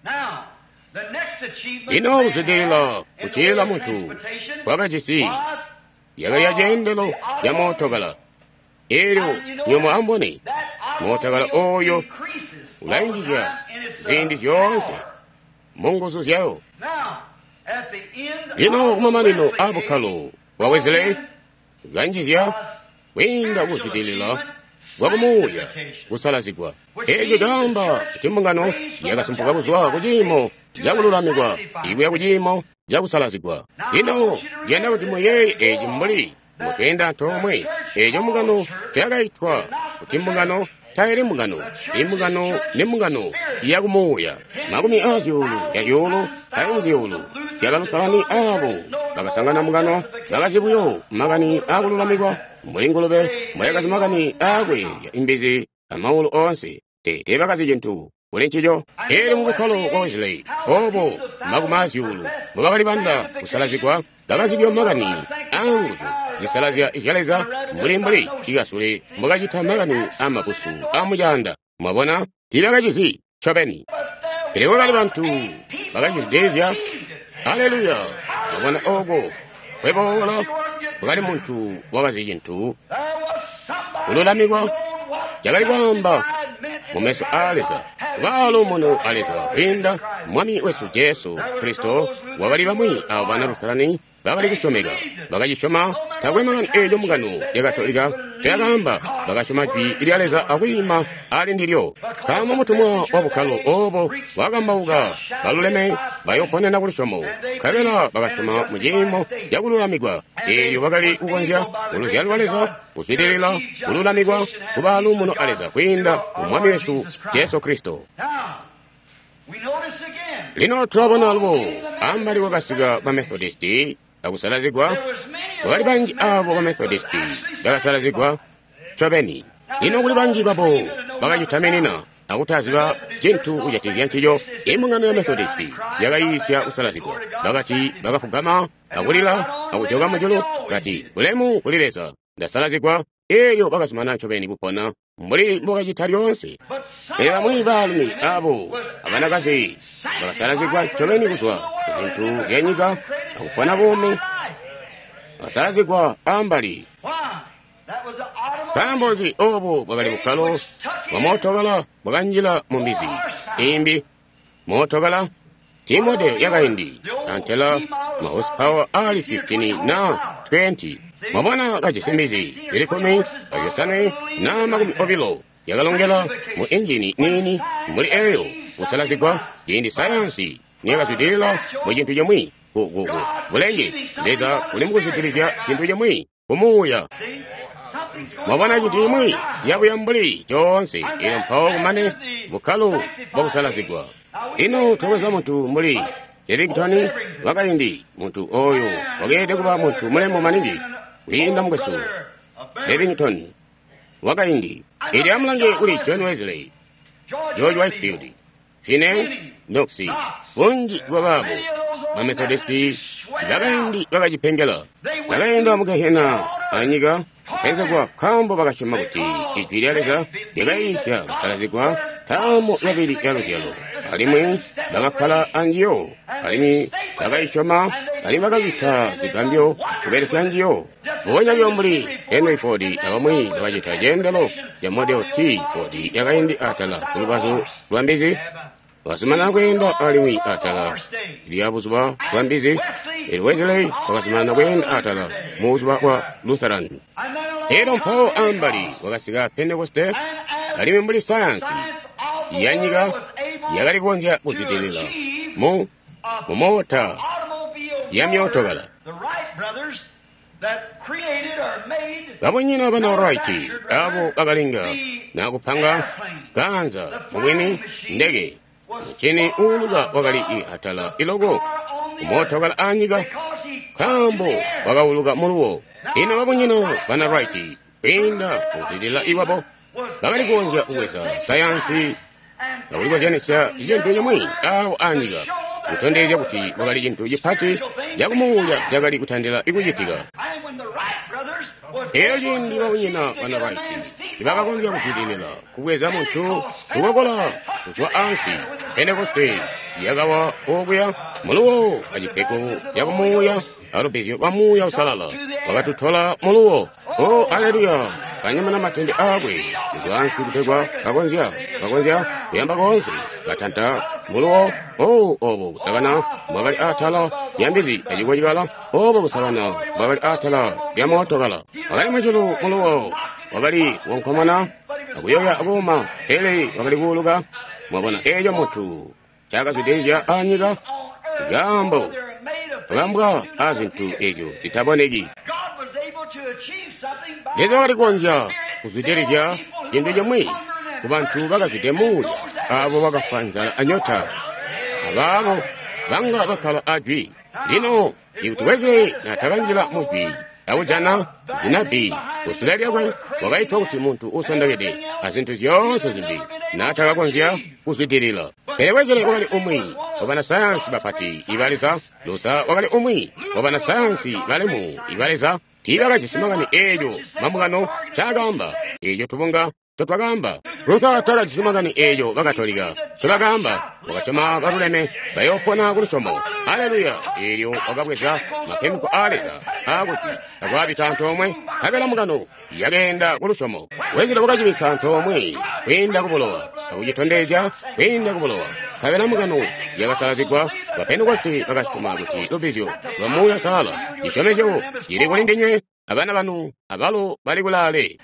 ino uzidirila kuchila muntu kwagajisi yagali yajendelo ya motogala eryo nyomo ambone motogala oyo ulangiza zindi zyonse munguzo zyayo ino kumamanino abukalo wawezele ganjizya wenda kuzidirila wakumuya kusalazigwa ejo gamba timbungano yagasimpuka buzwa kujimo jagululamigwa igwe kujimo jagusalazigwa ino genda kuti muye ejo mbuli mutenda tomwe ejo mungano kyagaitwa kutimbungano tairi mungano imbungano nemungano yakumuya makumi azyulu yayulu taimzyulu kyalalusalani abo bagasangana mungano bagazibuyo magani agululamigwa mulingulube mwayagazi magani agwe imbizi amawulu onse tete bagazijintu ulenchijo eri mubukalo kwawezile obo makumi azyulu mubagali banda kusalazigwa bagazibyo magani anguju zisalazya ikyaleza mulimbuli igasule mugajita magani amakusu amujanda mwabona tibagajizi chobeni elewogali bantu bagajidezya haleluya mwabona ogo webola bgali muntu wabazijintu ululamigwa jagali gwamba mumeso aleza valo muno aleza winda mwami wesu Yesu Kristo wabali bamwi abo bana rukarani babali kushomega bagajishoma tagwemangani ejo mugano yagatolika kyagamba bagashoma jwi ilyaleza akwima ali ndiryo kama mutumwa wabukalo obo wagamba uga baluleme bayopone na kulushomo kabela bagashoma mujimo yagululamigwa eyo bagali kugonja uluzya lwaleza kusidirila ululamigwa kubalu muno aleza kwinda umwami wesu Yesu Kristo lino twabona alwo ambali wagasiga ba Methodisti akusalazigwa wali bangi abo ba Methodisti bagasalazigwa chobeni lino kuli bangi babo bagajitamenina akutaziba chintu kuchatiziya nchicho imung'ano ya Methodisti yakayisya usalazidwa bakati bakafugama akulira akuchoka muchulu ngati ulemu kulilesa ndasalazidwa iyo bakasimana nchoveni kupona mbuli mbukachitha lyonse era mwiva alumi abo akanakazi bakasalazidwa nchoveni kuswa zinthu zyenyika akupona bumi basalazidwa ambali kambozi obo bakali bukhalo bamotokala bakanjila mumbizi imbi motokala Timoteo yakayindi antela mahorsepower ali 15 na 20 mabwana kachisimbizi zili 10 kachisanu na makumi obilo yakalongela mu injini nini muli eyo kusalazidwa yindi sayansi niyakaswidilila mu cinthu jamwi bulenge ndeza kuli mukuswidilizya cinthu jamwi kumuya mabwana chitimwi yakuyambuli chonse ina mphawa kumane bukhalu bakusalazidwa ino thokoza munthu muli Livington wakayindi munthu oyo wakete kuba munthu mulemu maningi kuyinda mukwesu Livington wakayindi ili amulange kuli John Wesley George Whitefield Finney Knox bunji bwa babo Amethodisti bakayindi bakachipengela bakayinda mukahena anyiga pensa kwa kambo bakashima kuti ichwilялeza yakayisya kusalazidwa tamo yabili yalusyalo alimwe bakakhala anjiyo alimi bakayishoma alimi bakachitha zigambyo kuberesya anjiyo bonya byombuli Henry Ford abamwi bakachitha jendelo ya Model T Ford yakayindi atala kulubazo lwambizi wasimana kwenda alimi atala lyabuzuba lwambizi Wesley wakasimana kwenda atala muzuba kwa Lutheran ero mphawo ambali wakasiga Pentecoste alimi mbuli sayansi yanyiga yakalikonja kuzitilila mu mota yamyotokala babonyina bana Wright abo bakalinga nakupanga ganza mumwini ndege chini uluga wakali atala ilogo umotokala anyiga kambo wakawuluga muluwo ina babonyina bana Wright pinda kutilila iwabo bakalikonja uweza sayansi bakulikwazyanisa icinthu jamwi awo anyiga kutondeza kuti bakali cinthu cipati jakumuya jakali kuthandela ikucitika ero cindi babonyina bana Wright ibakakonja kupitilila kukweza munthu tukokola kuswa ansi Pentecoste yakawa okuya muluwo acipeko yakumuya alupezyo bamuya usalala bakatuthola muluwo o aleluya kanyamana matende akwe kuzwansi kutegwa kakonzya kuyamba konse katanta muluwo obo kusakana bakali atala yambizi acikwacikala obo kusakana bakali atala yamotokala bakali mweculu muluwo wakali wonkomana akuyoya akuma ele wakali kuuluka mwabona ejo munthu cakaswidezya anyiga gambo kulambwa azinthu ezo zitaboneki leza wakalikonja kuzwitelezya cinthu jamwi ku banthu bakazwitemuya abo bakafanza anyota ababo banga bakhala ajwi lino ikuti Wesley natakanjila mujwi awo jana zinabi kusulalya kwe wakayitwa kuti munthu usandakete azinthu zyonse zimbi natakakonzya kuzwitilila ere Wesley wakali umwi wabana sayansi bapati ibaleza lusa wakali umwi wabana sayansi balemu ibaleza tibakacisimangani ejo mamukano cagamba ejo tubunga totwagamba lusa twakacisimangani ejo bakatolika cebagamba wakacoma baluleme bayopona kulusomo aleluya eryo wakakweza mapemiko aleza akuti akwabika ntomwe kabela mukano yagenda kulusomo Wesley wakacibika ntomwe kwenda kubulowa akucitondeza kwenda kubulowa kabela mukano yakasalazigwa Pentecoste bakacituma kuti lupizyo lwamuya sala ishomezo yili kulindinywe abana banu abalo bali kulale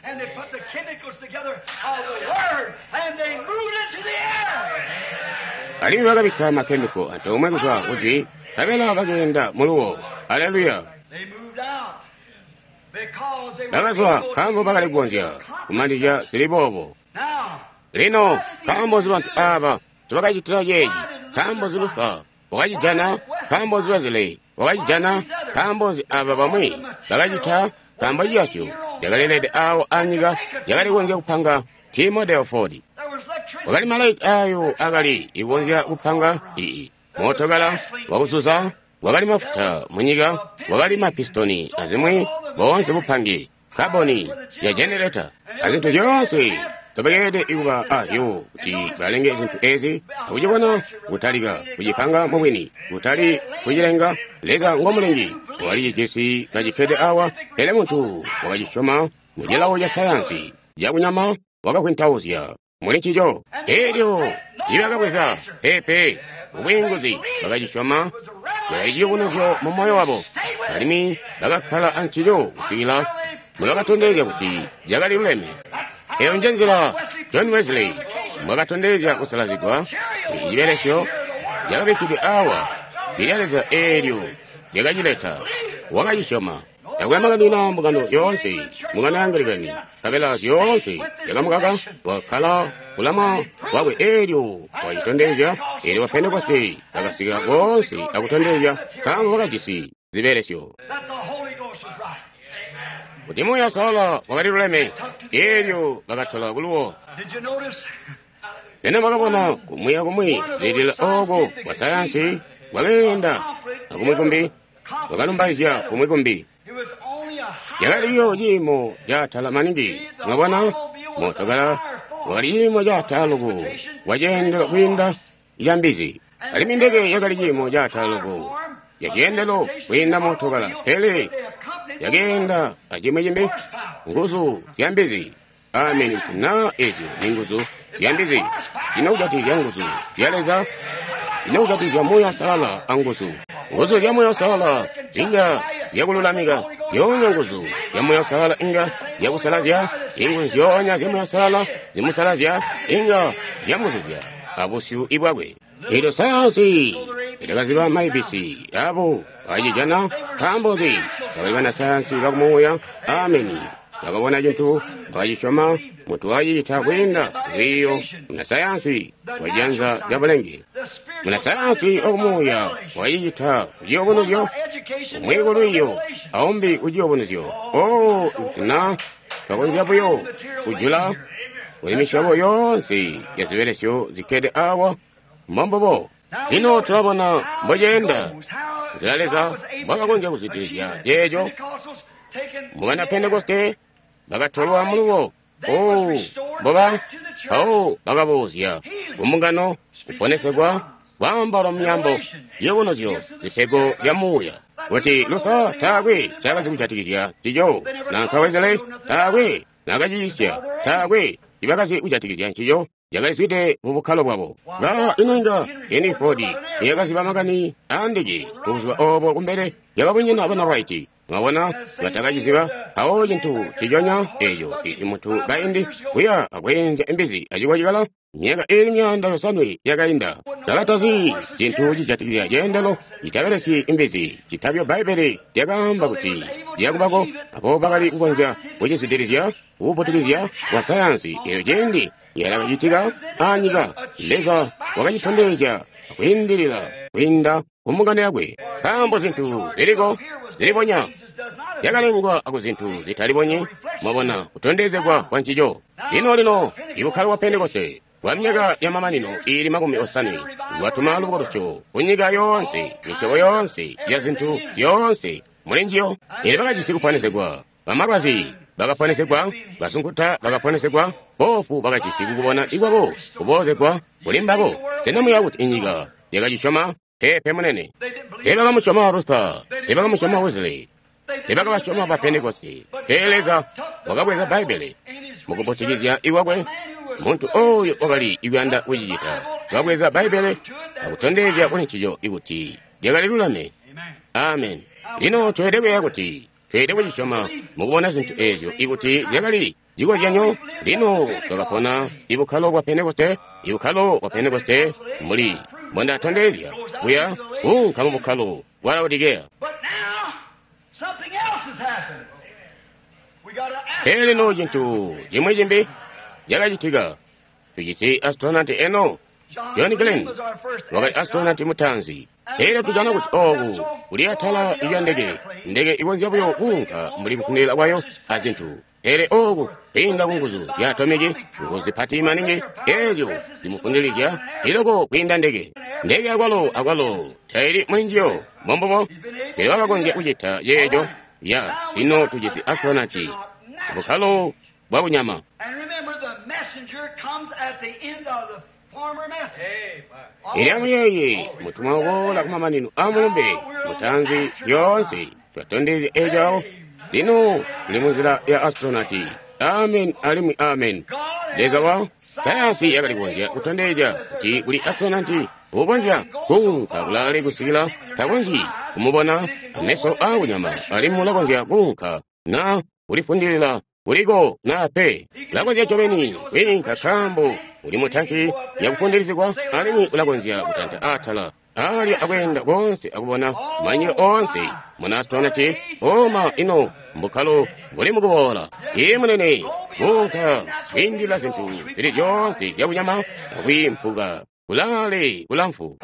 alimi bakabika makemiko antomwe kuswa kuti kabela bagenda muluwo aleluya bakaswa kambo bakaligonja kumandija zilibobo lino kambo zibanthu aba zibakacitira yeyi kambo zilufa wakacijana kambo ziwazile wakacijana kambo aba bamwe bakacitha kambo jiyasyo jakalelede awo anyiga jakalikonja kupanga Timoteo Ford wakali malaika ayo akali ikonza kupanga iyi motokala wakususa wakali mafuta munyiga wakali mapistoni azimwe bonse bupangi kaboni ya generator azinthu zonse topekede ikuba ayo kuti balenge zinthu ezi akujibona kutalika kujipanga mubwini kutali kujilenga leza ngomulengi wali jesi kajikede awa ele muntu wakajishoma mujilawo ya sayansi jakunyama wakakwintawuzya muli chijo elyo libakabweza pepe ubwinguzi bakajishoma yalijiokunozyo mu moyo wabo alimi bakakhala anchijo kusikila mulakatondezya kuti jakali luleme eyo njenzela John Wesley mwakatondezya kusalazidwa ijiberesyo jakabikidwe awa lilyaleza elyo lyakajileta wakajishoma yakuyamakanina mbukano yonse mbukano yangalikani kapela yonse yakamukaka wakhala kulama wakwe elyo wajitondezya eli wa Pentekoste akasika konse akutondezya kamba wakajisi ziberesyo kuti muya sala wakati luleme elyo bakathola kuluwo sene bakabona kumwiya kumwi zidila oko wa sayansi wakenda akumwikumbi wakalumbaizya kumwikumbi jakaliyo jimo jathala maningi mwabona motokala walimo jataluku wajendela kwinda jambizi alimi ndege yakali jimo jataluku yakiyendelo kwinda motokala pele yagenda ajimejimbe nguzu yambizi ameni na ezo ninguzu yambizi inaujatizya nguzu yaleza inaujatizya moya sala anguzu nguzu ya moya sala inga yakululamika yonya nguzu ya moya sala inga yakusalazya inguzu yonya ya moya sala zimusalazya inga yamuzuzya abusyu ibwagwe ilo sayansi itakaziba maibisi abo ajijana kambozi akabana sayansi bakumuya ameni akabona jintu akajishoma mutu ajita kwenda wiyo na sayansi wajanza jabalenge muna sayansi okumuya wajita ujiyobonozyo umwego lwiyo aombi ujiyobonozyo na kakonzyapoyo ujula ulimishobo yonsi yasiberesyo zikede awa mambobo lino tulabona mbojenda zilaleza bakakonja kuzitirya jejo mugana Pentekoste bakatolwa muluwo boba bakabuzya umungano kuponesegwa kwambala myambo yebonozyo zipego zya muya kuti lusa tagwe chakazi kuchatikirya tijo nankawezele tagwe nakajisya tagwe ibakazi kuchatikirya nchijo jakaliswite mu bukhalo bwabo nga inonga eni fodi yakasibamakani andiji kuzwa obo kumbere yababwinyina abana right ngabona batakajisiba awo jintu chijonya eyo imuntu gaindi uya akwenja embizi ajiwajikala nyega imyanda yosanwe yagainda galatazi jintu jijatikirya jendelo itaberesi imbizi chitabyo baibeli yagamba kuti yakubako apo bakali kukonza kujisidirizya upotirizya wa sayansi eyo jendi yalakajitika anyiga leza wakajitondezya kwindirira kwinda umungane yagwe kambo zintu ziliko ziliponya yakalengwa aku zintu zitalibonye mwabona kutondezegwa kwa nchijo lino ibukhalo wa Pentekoste wa myaka ya mamanino ili makumi osanu watuma lubokotocho kunyiga yonse mishobo yonse ya zintu yonse mulenjiyo ili bakajisikupanesegwa bamarwazi bakapanesegwa basunkuta bakapanesegwa bofu bakachisiku kubona igwabo kubozegwa bulimbabo tenamu yakuti inyiga yakajishoma pepe munene tebakamushoma Rusta tebakamushoma Wesley tebakabashoma ba Pentekoste peleza wakabweza Baibeli mukupotikizya iwagwe muntu oyo wakali igwanda ujijita wakabweza Baibeli akutondezya kunichijo ikuti yakali lulame amen lino twedewe yakuti twedewe jishoma mukubona zintu ezo ikuti yakali jiko janyo lino tukapona ibukhalo wa Pentekoste muli mwanda tondezya uya kama bukhalo wala udigea hele no jintu jimwe jimbe jakajitiga tujisi astronaut eno John Glenn wakati astronaut mutanzi hele tujana kuti ogu uli atala iya ndege iwonzi yabuyo kunga muli mkunela wayo azintu ere ogu kwinda kunguzu yatomiki nguziphatima ningi ejo zimufundilija iloko kwinda ndege akwalo tairi mulinjiyo mombobo ere wakakonje kujita yejo ya ino tujisi astronauti bukhalo bwa bunyama. Iriamu yeye mutumwa wola kumamaninu amulumbe mutanzi yonse twatondeze ejo lino limuzira ya astronauti. Amen alimwi amen. Lezawa sayansi yakalikonja kutondeja kuti kuli astronauti ukonja kunka kulale kusila takonji kumubona ameso akunyama alimu lakonja kunka na ulifundilila uliko nape lakonja chomeni winka kambo uli mutanki yakufundilizikwa alimi ulakonja kutanta atala ali akwenda bonse akubona manyiro onse muna astronauti oma ino mbukhalo uli mukubola imunene kunka windila zinthu zili zonse jakunyama akwimpuka kulale kulamfu.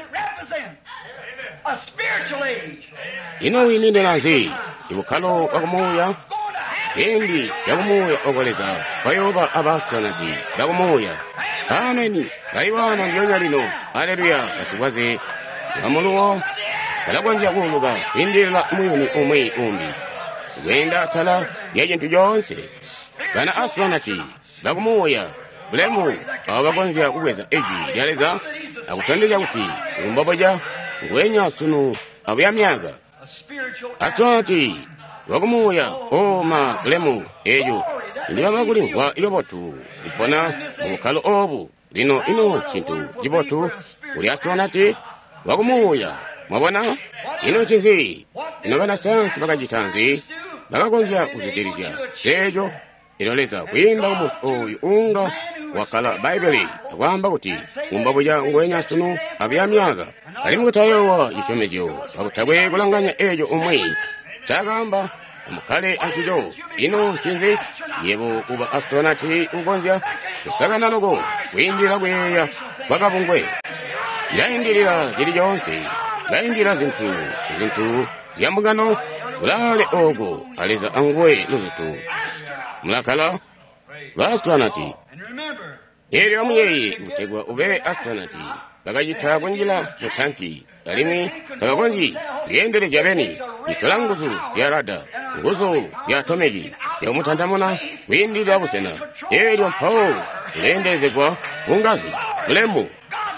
Ino wininde nazi ibukhalo wakumuya indi yakumuya okoleza payoba abastronauti yakumuya. Amen kaiwana ndionya lino haleluya asibwaze amuluwo kalakonja kuluka indila mwini umwe umbi wenda tala yajintu jonse bana astronauti bakumuya bulemu abakonja kuweza eji yaleza akutandija kuti umbaboja ngwenya sunu abyamyaga astronauti wakumuya oma bulemu ejo ndiba makulingwa iyobotu ipona mukalo obu lino ino chintu jibotu uli astronauti wakumuya mwabona ino chinzi ino bana sayansi bakajitanzi bakakonja kuzidirija ejo iloleza kwinda oyu unga wakala baibeli akwamba kuti umbabuja ngwenya sunu abyamyaga ali mukutayowa isomejo akutabwe kulanganya ejo umwe chagamba mukale antijo ino chinzi yebo kuba astronauti ukonja kusagana logo kwindira bweya bakabungwe yaindirira jiri jonse yaindira zintu yambugano ulale ogo aleza angwe nuzutu mulakala wa astronauti eri omuyeye utegwa ube astronauti bakajita kunjila mutanki alimi takakonji liendele jabeni itola nguzu ya rada nguzu ya atomiki ya umutandamona windira busena eri ompao liendelezekwa ungazi bulemu.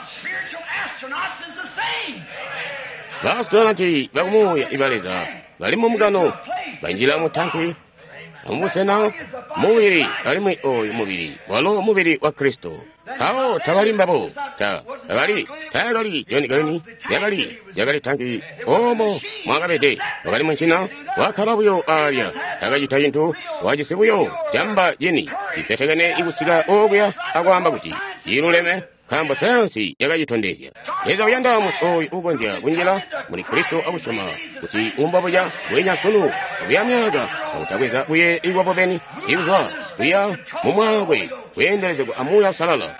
Baastronauti bakumuya ibaleza bali mu mugano banjila mutanki amusena mubiri alimwe oyo mubiri walo mubiri wa Kristo awo tabalimbabo tagali joni galini yagali tanki omo mwagabede wakali mwenchina wakalabuyo alya tagajita yintu wajisibuyo jamba jini isetegane igusiga ogya agwamba kuti yiruleme kamba sayansi yakajitondezya leza uyandamu oyu ugonja kunjila muli Kristo akusoma kuti umbabuja wenya sunu ubyamyaga autagweza uye iwapo beni iuzwa uya mumwagwe wendeleze ku amuya salala.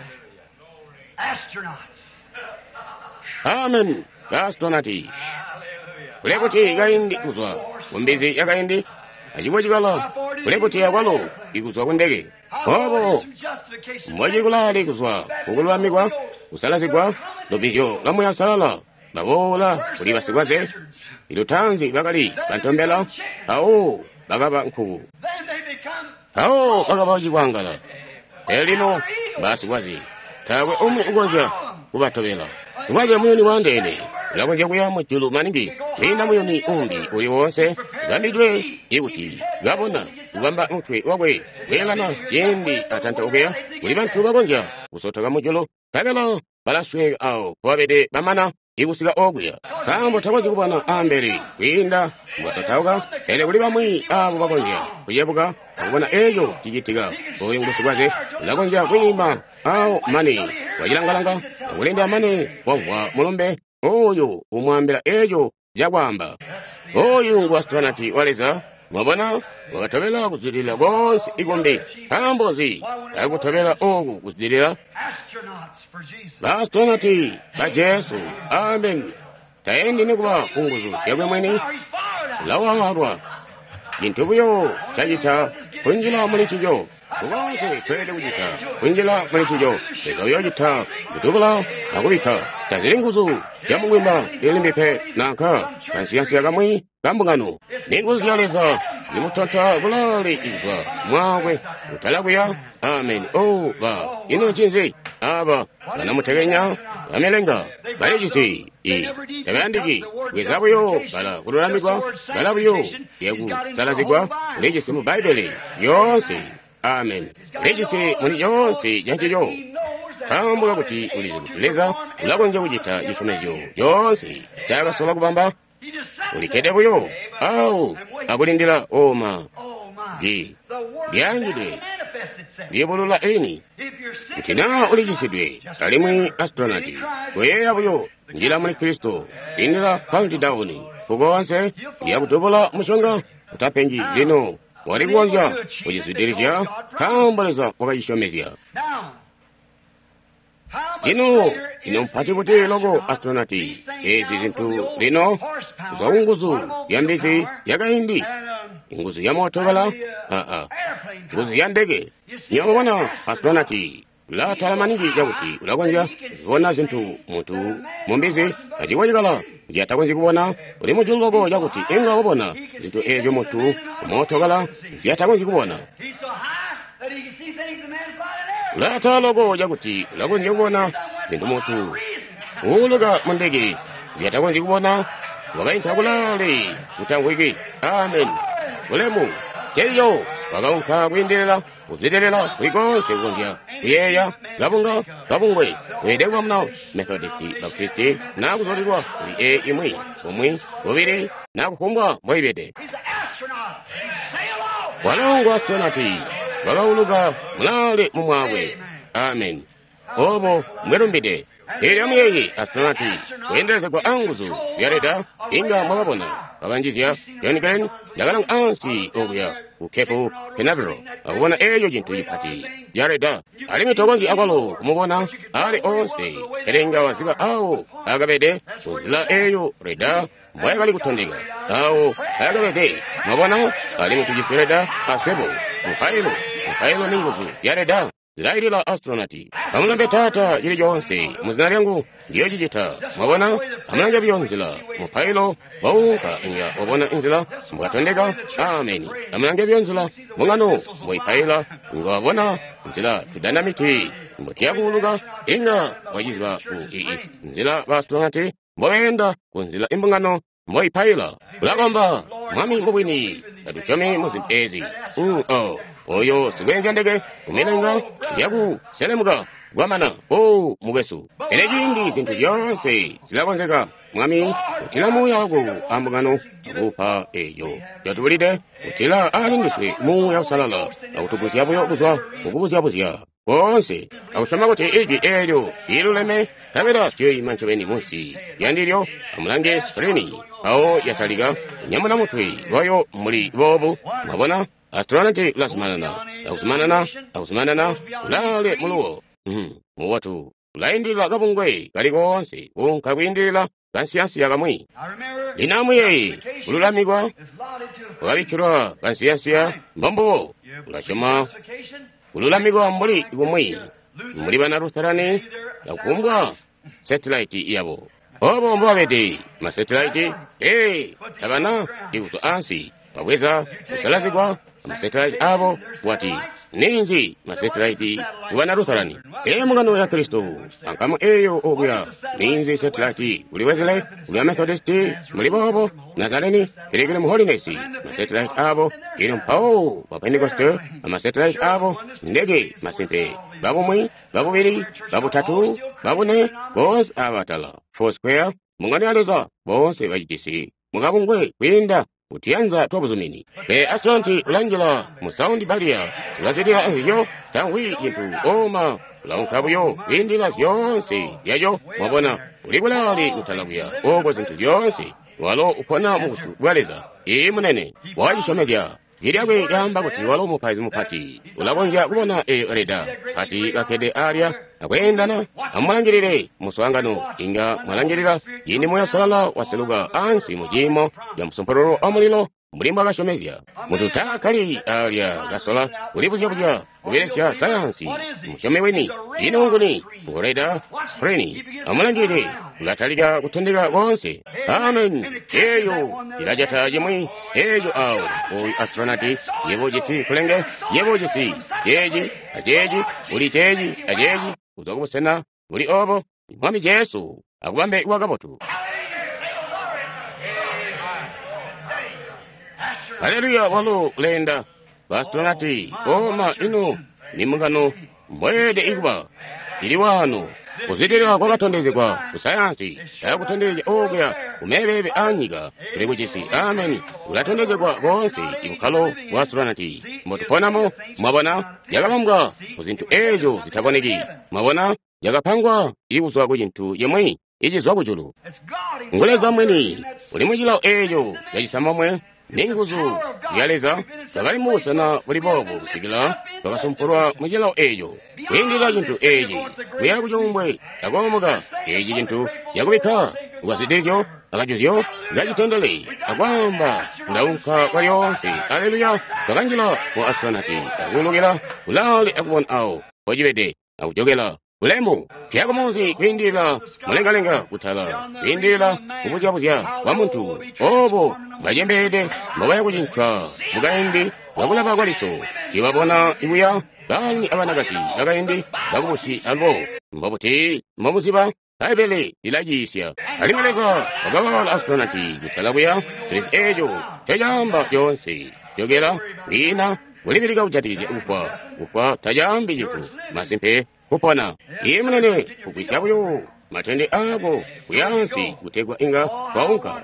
Amen astronauti kulekuti gaindi kuzwa umbizi yagaindi ajibwajigala kulekuti yakwalo ikuzwa kundege obo mwajikulali kuzwa kukulwamikwa kusalazikwa lobijo lamuya salala babola kuli basigwaze ilutanzi bakali bantombela awo bakaba nkugu awo bakaba wajikwangala elino basigwaze tawe umu ugonja kubatobela sigwaze muyoni wandene lakonja kuyamu chulu maningi wina muyoni umbi uli wonse gambidwe ikuti gabona ugamba mutwe wagwe welana jendi atanta ugeya uli bantu bagonja kusotoka mujolo kabela balaswe ao kwabede bamana igusiga ogya kambo tawaji kubana ambere winda mbasatauga ele kuli bamwi abo bagonja kuyebuka kubona ejo kijitiga oyo ngusigwaze lagonja kwima ao mani wajilangalanga ulenda mani wawa mulombe oyo umwambira ejo jagwamba oyo ngu astronauti waleza mwabona wakatobela kuzidila bonsi igombe kambozi kakutobela ogu kuzidila astronauti ba Jesu. Amen taendi nikuba kunguzu yagwe mweni lawarwa jintubuyo chajita kunjila mulichijo kugonse kwele kujita kunjila mulichijo ezoyo jita kutubula nakubika taziringuzu jamungwimba ilimbipe nanka kansiyansiya kamwi kambungano ninguzu yaleza zimutata bulali iza mwagwe utalakuya amen ba ino chinzi aba banamutegenya bamelenga balejisi tabandiki kwezabuyo bala kululamigwa balabuyo yegu salazigwa lejisi mu baibuli yonse amen lejisi muni yonse janjiyo kambula kuti ulize kuteleza ulakonje kujita jisomezyo yonse chagasola kubamba ulikede buyo au akulindira oma ji byangidwe byebulula eni kutina ulijisidwe alimwi astronati kweyeya buyo njira muli kristo indira countdown kugowanse yakutobola mushonga utapenji lino wali kuwanja kujisudirisya kambaleza wakajishomezya lino inompati kuti logo astronati ezi zintu lino za nguzu ya mbizi yakahindi nguzu ya motogala nguzu ya ndege nyongona astronati la talamaningi yakuti ulakonja kuona zintu muntu mumbizi ajiwajikala jatakonji kuwona uli mujulogo yakuti inga wabona zintu ejo muntu motogala ziyatakonji kuwona lata logo yakuti ulakonji kuwona zintu muntu uluga mundege ziyatakonji kuwona wakaintakulale utangwiki amen ulemu cheyo wakaunka kuindirira kuzidirira kuikonse kukonja kuyeya gabunga gabungwe kwedekwa mna methodisti baptisti nakuzotirwa kuli imwi umwi ubiri nakukumbwa mwaibete walongo astronati wakauluga mulale mumwabwe amen obo mwerumbide ili amyeyi astronati kuendeleza kwa anguzu yareda inga mwababona kabanjizya yonikelen yagalang ansi oguya ukepu kenaviro akubona eyo jintu yipati yareda alimi togonzi akwalo kumubona ali onse erenga wasiba awo agabede kunzila eyo reda mwaekali kutondega awo agabede mwabona alimi tujisireda asebo mupailo ninguzu yareda zirairila astronati amulambe tata jiri jonse muzina lyangu ndiyo jijita mwabona amulange byonzila mupailo waunka inga wabona inzila mwatondeka ameni amulange byonzila mungano mwipaila inga wabona inzila tudanamiti mwatiakuluga inga wajiziba nzila ba astronati mwenda kunzila imbungano mwipaila ulagamba mwami mubwini atuchomi muzimpezi oyo sigwenja ndege kumelenga yaku selemuka gwamana mugesu elejindi zintu yonse zilakonzeka mwami utilamu yaku ambungano akupa eyo jatubulide utila alingiswe mu yausalala akutubuziyabuyo kuzwa ukubuziyabuziya konse akusoma kuti iji eyo iluleme kabira tyoyimanchobeni munsi yandiryo amulange spreni awo yataliga nyamuna mutwe wayo muli bobu mwabona astronati akusimanana ulale muluwo muwatu ulaindila kabungwe kaliko onse unkabwindila kansiyansi yakamwi linamwiyeyi ululamigwa ukabikirwa kansiyansiya mbambo ulashoma ululamigwa mbuli ikumwi muli bana rustarani yakumbwa satellite yabo obo mbwabede masatellite tabana ikutu ansi paweza kusalazigwa masatellite abo wati ninzi masatellite wana rusarani mungano ya kristo ankama eyo obuya ninzi satellite uliwezele uliya methodisti mulibobo nazareni iligile muholinesi masatellite abo ilimpao wapentekoste amasatellite abo ndege masimpe babumwi babubiri babutatu babune bonse abatala foursquare mungani aleza bonse bajitisi mugabungwe kwinda utianza twabuzumini astronauti ulanjila musaundi balia ulazidila anziyo tangwi jintu oma ulaunkabuyo indila yonse yayo mwabona uligulali utalabuya ogo zintu yonse walo upona mugusu gwaleza munene wajishomezya Giriagwe yamba kuti walo mupaizi mupati ulabonja kubona reda pati kakede aria akwendana amulangirire muswangano inga mwalangirira yini moya sala waseluga ansi mujimo ya musompororo amulilo mulimbo akashomezya munthu takali alya gasola ulipuzyapuza kuveresya sayansi mushomeweni ine unguni ngoreda spreni amulangire ulatalika kuthendeka konse amen eyo ilajata yemwe eyo awo oyu astronati yevojesi kulenge yevojesi jeji ajeji uli teji ajeji uzokubusena uli obo mwami Yesu akubambe iwakabotu. Haleluya walo lenda astronati oma ino nimungano mwede ikuba ili wano kuzidira kwa katondezekwa kusayansi yakutondeze ogya kumebebe anyiga kulikujisi amen ulatondezekwa konse ikukalo wa astronati motuponamo mwabona yakalambwa kuzintu ezo zitaboneki mwabona yakapangwa ikuswa kuchintu yemwe ichizwa kuchulu ngoleza mwini uli mwijila eyo yachisamamwe ninguzu yaleza kakali musana bulibobo kusikila kakasumpulwa mwijila eyo kwindila chintu eji kuya kuchombwe yakomoka eji chintu yakubika ukasidekyo akajuzyo gachitendele akwamba ndaunka kwa yonse aleluya kakanjila kwa astronati akulukila kulali akubona awo ojibede akujogela ulemu pyakomonzi kwindila mulengalenga kutala kwindila kupuzyapuza kwa muntu obo bajembede mabaya kuchinchwa mukaindi wakulapa kwaliso chiwabona ibuya bani abanagati akaindi bakubusi albo mbabuti mbabusiba aibele ilajisya alimeleka wakawala astronati kutala kuya tulis ejo chayamba yonse jogela wina ulipilika uchatizya ukwa tajambi jiku masimpe kupona imunene kukwisyabuyo matende ako kuyansi kutegwa inga kwaunka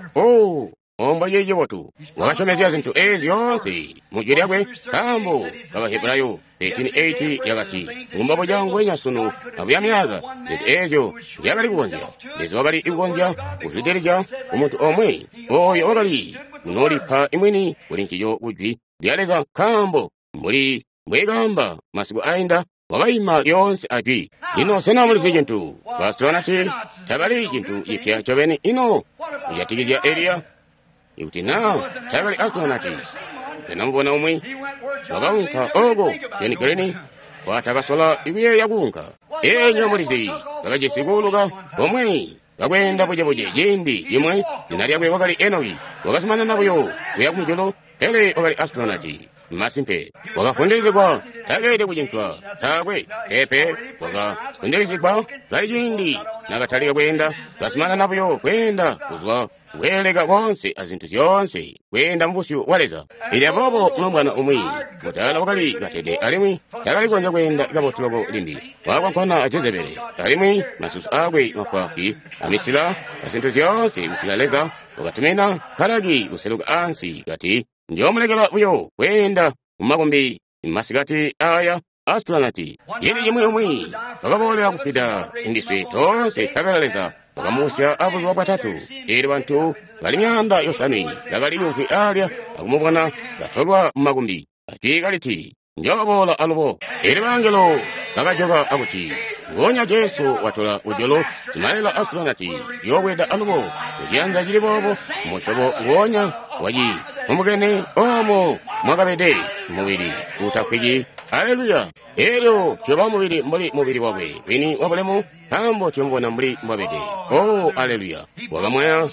omba yeje watu wakashomezya zintu ezi yonse mujiryakwe kambo kakaheburayo 1880 yakati ngumbapo jangu enyasunu abuyamyaga zintu ezyo ndyakali kukonzya ndizo wakali ikukonzya kuzwiderezya umuntu omwe oyo wakali unolipa imwini kuli nchiyo ujwi lyaleza kambo muli mbwegamba masiku ainda wakayima yonse ati ino senamulisi chintu astronati takali chintu ipya chovene ino uyatikizya elia ikuti na takali astronati tenamubona umwe wakaunka ogo yonikeleni watakasola ikuye yakunka enyamulisi wakajisikuluka omwe wakwenda bujebuje jindi yimwe linalyakwe wakali enoki wakasimana nabuyo kuyakumijolo pele wakali astronati masimpe wakafundizikwa takete kuchinchwa takwe pepe wakafundizikwa kali jindi nakatalika kwenda kasimana nabuyo kwenda kuzwa kuweleka konse azinthu zyonse kwenda mbusi waleza ili apopo mlombwana umwi mutala wakali katete alimwi takali konja kwenda ikapotuloko limbi wakwankwana ajezebele alimwi masusu akwe makwafi amisila azinthu zyonse usilaleza wakatumena kalagi useluka ansi kati njomulekela uyo kwenda mumakumbi mmasikati aya astronati yeli yimwe umwi wakabolera kupita indiswe tonse tabelaleza wakamusya abuzi wapatatu ili bantu gali myanda yosani lagali yunkwi alya akumubona gatolwa mmakumbi ati kaliti njobola alubo ili bangelo bakajoka akuti ngonya Yesu watola ujolo timalela astronati yoweda alubo ujianza jilibobo mushobo ngonya waji umugene omo mwakabede mubiri utakwiji aleluya ero kyoba mubiri wabwe wini wabulemu tambo kyombona muli mwabede aleluya wakamwaya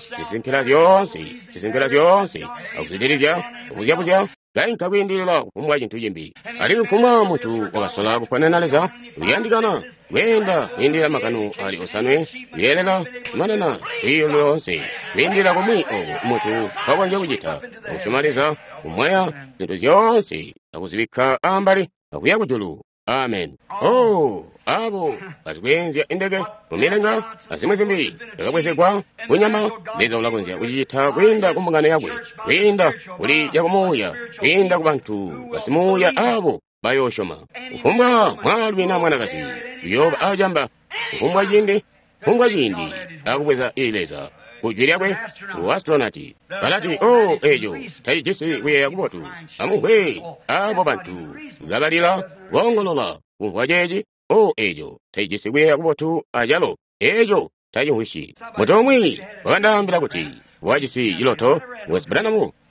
chisinkira zyonse akuzidirizya okuzyabuza gainka kwindilila kupumwa chintu jimbi ali kupumwa mutu wakasola kupanenaleza uyandikana wenda windila makanu ali osanwe yelela manana iyo lonse windila kumwi ogo mutu wakwanja kujita okusumaliza kumwaya zintu zyonse akuzibika ambali akuya kujulu amen abo azikwenza indege kumilenga azimwe zimbiri yakabwesekwa kunyama leza ulakonzya kujita kwinda kumbungano yabwe kwinda kuli yakumuya kwinda kubantu basimuya abo bayoshoma ufumbwa mwalwina mwanakazi yoba ajamba ufumbwa jindi akubweza ileza kujwiryakwe uastronati balati ejo taijisi wiye yakubotu amuhwe abo bantu gabalila wongolola kumvwa jeji ejo taijisi wiye yakubotu ajalo ejo tajihuishi mutomwi wakandambila kuti wajisi iloto wesibiranamu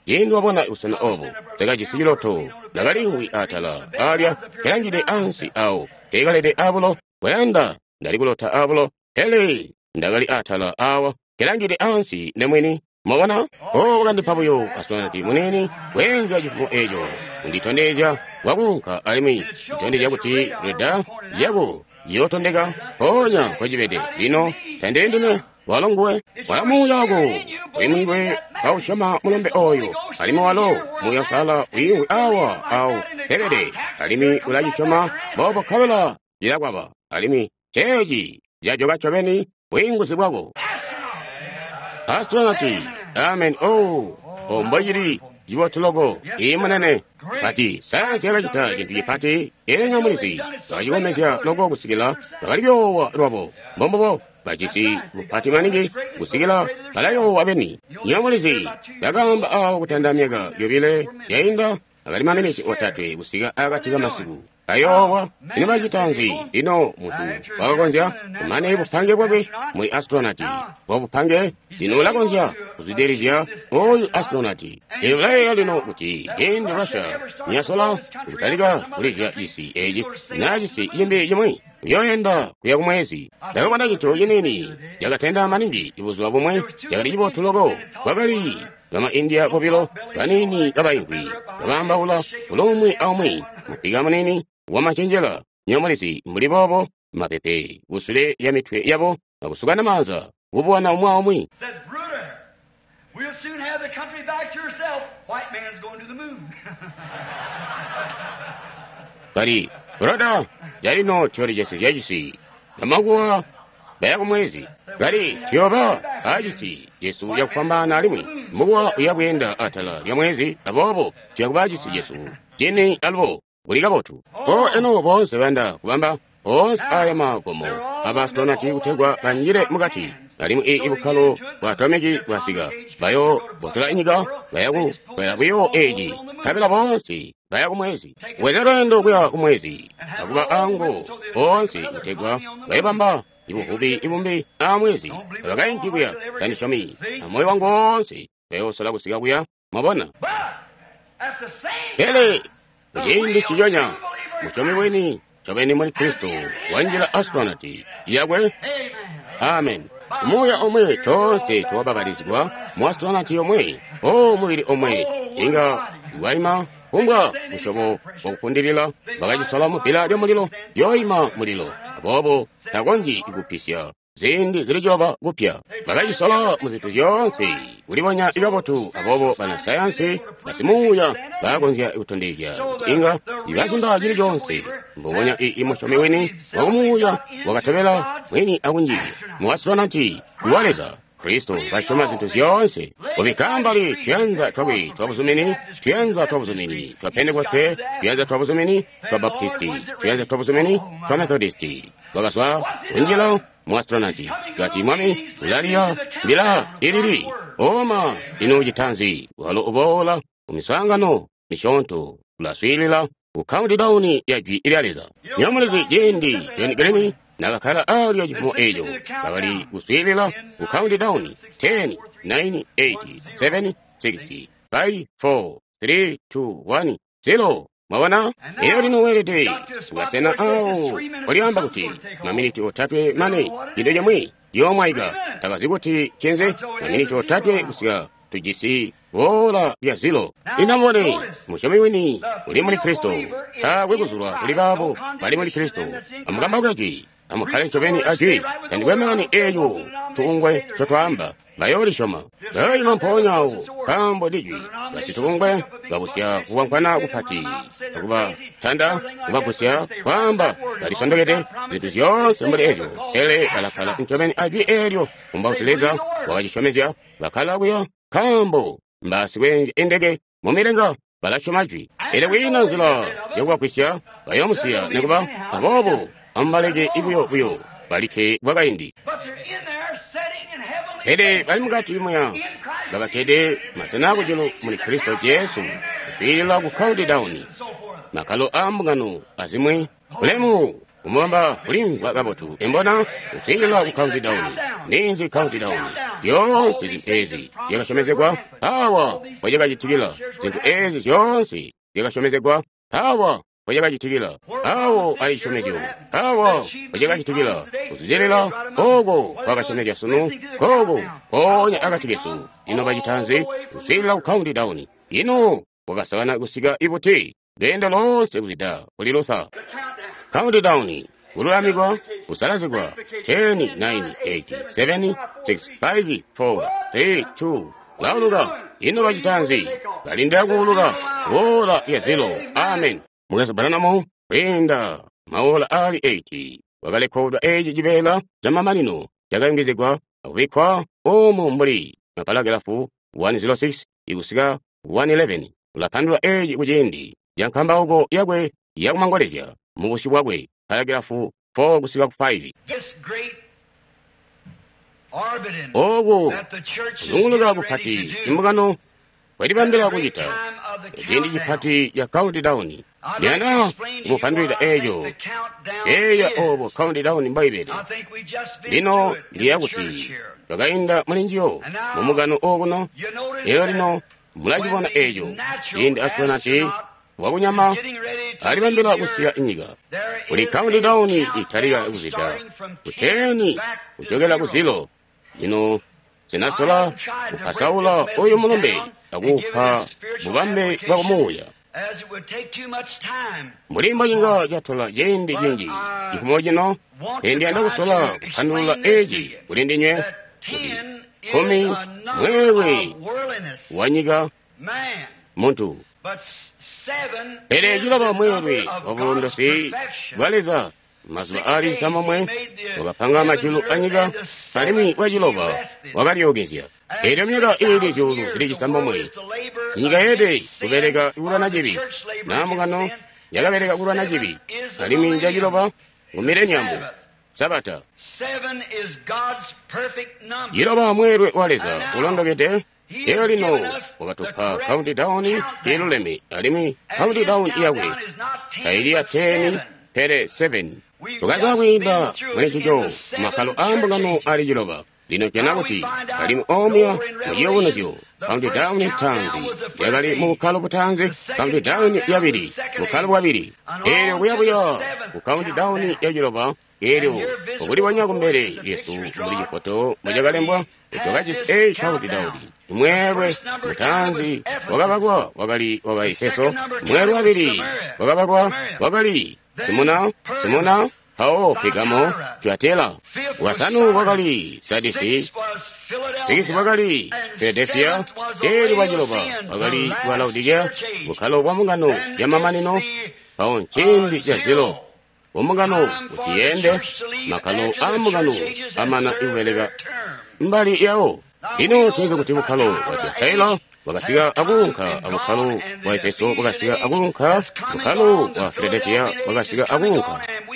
yendi wabona usana obo tagaji sigiloto nagaliwi atala alya kelangide ansi awo tegalede abulo wenda ndaligulota abulo hele ndagali atala awa kelangide ansi nemweni mawona ogandi pabuyo astonati muneni wenza jifumo ejo nditondeja wabuka alimi itondeja kuti reda yago yotondega onya kwajibede lino tendendine walongwe walamuyago wimwe kaushama mulombe oyo alimi walo muyasala wiwe awa au tebede alimi ulajishama bobo kabela yagwaba alimi cheji yajoga chobeni wingusi bwago astronauti amen ombayiri jiwotulogo imanene pati sayansi yagajita jintuye pati engamunisi gajigomesya logo gusigila gagalibyo robo bombobo bajisi pati maningi gusigila kalayo abeni nyamunisi yagamba awo kutandamyaga yobile yainda agalimanene otatwe gusiga agatiga masigu ayowa inibajitanzi ino mutu wagagonzya mane bupange bwabe muri astronauti wabupange dino lagonzya kuziderizya oyu astronauti evulaye lino kuti gende basha nyasola utaliga ulizya isi eji najisi yembe yemwe yoyenda kuya kumwezi dagabana jito yenini jagatenda maningi ibuzwa bumwe jagali jibo tulogo wagali gama India bobilo banini gabayingwi gabamba ula ulumwi aumwi mupiga manini wamachenjela nyamalisi muri bobo mapepe usule ya mitwe yabo bagusugana maza ubwana umwamwi we'll soon have the country back to yourself. White man's going to the moon. Bari brother jarino chori jesi jajisi namagwa bayago mwezi bari tioba ajisi Yesu yakupambana alimwi mugwa uyagwenda atala ya mwezi abobo chagubajisi Yesu jeni albo Guriga botu. Eno bonse banda kubamba bonse ayama komo. Abastonati utegwa banjire mugati. Alimu ibukalo watomegi wasiga. Bayo botula inyiga bayagu bayaguyo eji. Kabila bonse bayagu mwezi. Wezerendo kuya kumwezi. Akuba ango bonse utegwa bayabamba ibuhubi ibumbi amwezi. Bagainki kuya tanishomi. Amoy wango bonse bayo sala kusiga kuya mabona. Hele Yindi chiyonya, muchomi weni, chobeni muri Kristo, wanjila astronauti, yagwe, amen. Umuya omwe, toste, tuwababarizwa, mu astronauti omwe, mwiri omwe, inga, waima, kunga, ushobo, wakukundirila, bagaji salamu pila ya mulilo, yoima mulilo, abobo, tagonji igupisya, zindi zilijoba gupya, bagaji sala muzitu yonse, ulibanya igabotu, abobo bana sayansi, basimuya, bagonzya utondezya, inga, ibasunda jili jonse, mbogonya imushomi weni, wagumuya, wagatobela, weni agunji, muastronauti, yuwaleza, Kristo, bashoma zintu zionse, ubikambali, tuyanza twabi, twabuzumini, tuyanza twabuzumini, twa Pentecoste, tuyanza twabuzumini, twa Baptisti, tuyanza twabuzumini, twa Methodisti, wagaswa, unjila, muastronauti, gati mwami, ularia, bila, iriri, oma, inujitanzi, walo ubola, umisangano, mishonto, ulaswilila, ukaundi dauni ya jwi ilializa. Nyamulizi jendi, jeni gremi, nagakala ali ya jipumo ejo, kawali uswilila, ukaundi dauni, 10, 9, 8, 7, 6, 5, 4, 3, 2, 1, 0. Mawana, eri nuwelede, ugasena au, waliamba kuti, maminiti otatwe mane, gidoje mwi, yomaiga, tagaziguti chenze, maminiti otatwe usiga, tujisi, wola ya zilo. Inamone, mushomi weni, ulimuni Kristo, weguzulwa, ulibabo, balimuni Kristo, amugamba ugaji, amukale chobeni ajwi, kandiwemani eyo, tuungwe, chotwamba, bayoli shoma, bayi mamponyawo, kambo dijwi, basi tuungwe, babusya kuwankwana kupati, akuba tanda, kubabusya, kwamba, bali sondogede, zitu zionse mbele ejo, ele, kalakala, chobeni ajwi eyo, utileza, wajishomezya, bakala kuya, kambo, mbasi wenje indege, mumirenga, balashomajwi, ele wina nzila, yogwa kwisya, bayomusya, nekuba, abobo, ambalege ibuyo buyo, balike wagaindi. Kede balimugatu imuya, gaba kede masenago jilo muni Kristo Jesu, fila kukaundi dauni, makalo ambugano azimwe, ulemu, kumwamba kulingwa kabotu embona kusila ku countdown ninzi countdown yonse zintezi yakashomezekwa awa wajakachitikila zinthu ezi zonse yakashomezekwa awa wajakachitikila awo alishomeziwo awa wajakachitikila kuzizelela ogo wakashomezya sunu kogo onya akatigesu ino bachitanzi kusila ku countdown ino wakasana kusika ibuti denda lonse kuzida kulilosa countdown kululamikwa kusalazikwa 10 9 8 7 6 5 4 3 2 lauluka ino bachitanzi balindira kuuluka ola ya zilo amen mukasabalanamo kwenda maola ali 80 wakalekodwa eji jibela jamamanino jakayungizikwa akubikwa omo mbuli mapalagalafu 106 ikusika 111 ulapandula eji kujendi jankamba ugo yagwe yakumangolezya mukusi bwagwe palagalafu 4 kusika ku 5 ogo kuzunguluka kupati imbukano kwelibambira kuchita jendi chipati ya countdown yana kumupandulira ejo eya obo countdown mbaibere lino ndiyakuti twakayinda mulinjiyo mumugano oguno ero lino mulachibona ejo indi astronati wakunyama alibambira kusiya inyiga kuli countdown italiya kuzita kuteni kuchokera kuzilo lino sinasola kupasaula oyo mulombe akupha mubambe bakumuya mulimba jinga jatola jendi jinji ikumojino endi anda kusola kupandula eji kulindinywe komi mwewe wanyiga muntu ere jilaba mwewe wabulondosi baleza masula ali samamwe wakapanga majulu anyiga kalimi wajiloba wakalyogezya ere myega iri julu zili samamwe nyiga ede kubereka urana jibi namugano yakabereka urana jibi kalimi jajiloba ngumirenyamu sabata jiloba mwerwe waleza ulondogete ero lino wakatupa countdown ilulemi alimi countdown iyawe kailiya 10 pere 7 tukazawinda mwenechicho makalo ambungano ali jiloba lino kenakuti kalimu omya mujiyowonocho countdown tanzi yakali mukalo butanzi countdown yabiri mukalo bwabiri ero buyabuya ku countdown yajiloba ero okuli wanyaku mbere yesu muli chifoto mujakalembwa tukachisi countdown mwerwe mutanzi wakabagwa wakali wabaifeso mwerwe wabiri wakabagwa wakali simona hao pigamo tuatela wasanu wakali sadisi sigisi wakali Philadelphia eri wajiloba wakali walaudigia bukalo wamungano yamamanino hao nchindi jazilo wamungano utiende makalo amungano amana iwelega mbali yao ino tuweze kuti bukalo watiataila wakasiga agunka abukalo wa Efeso wakasiga agunka bukalo wa Philadelphia wakasiga agunka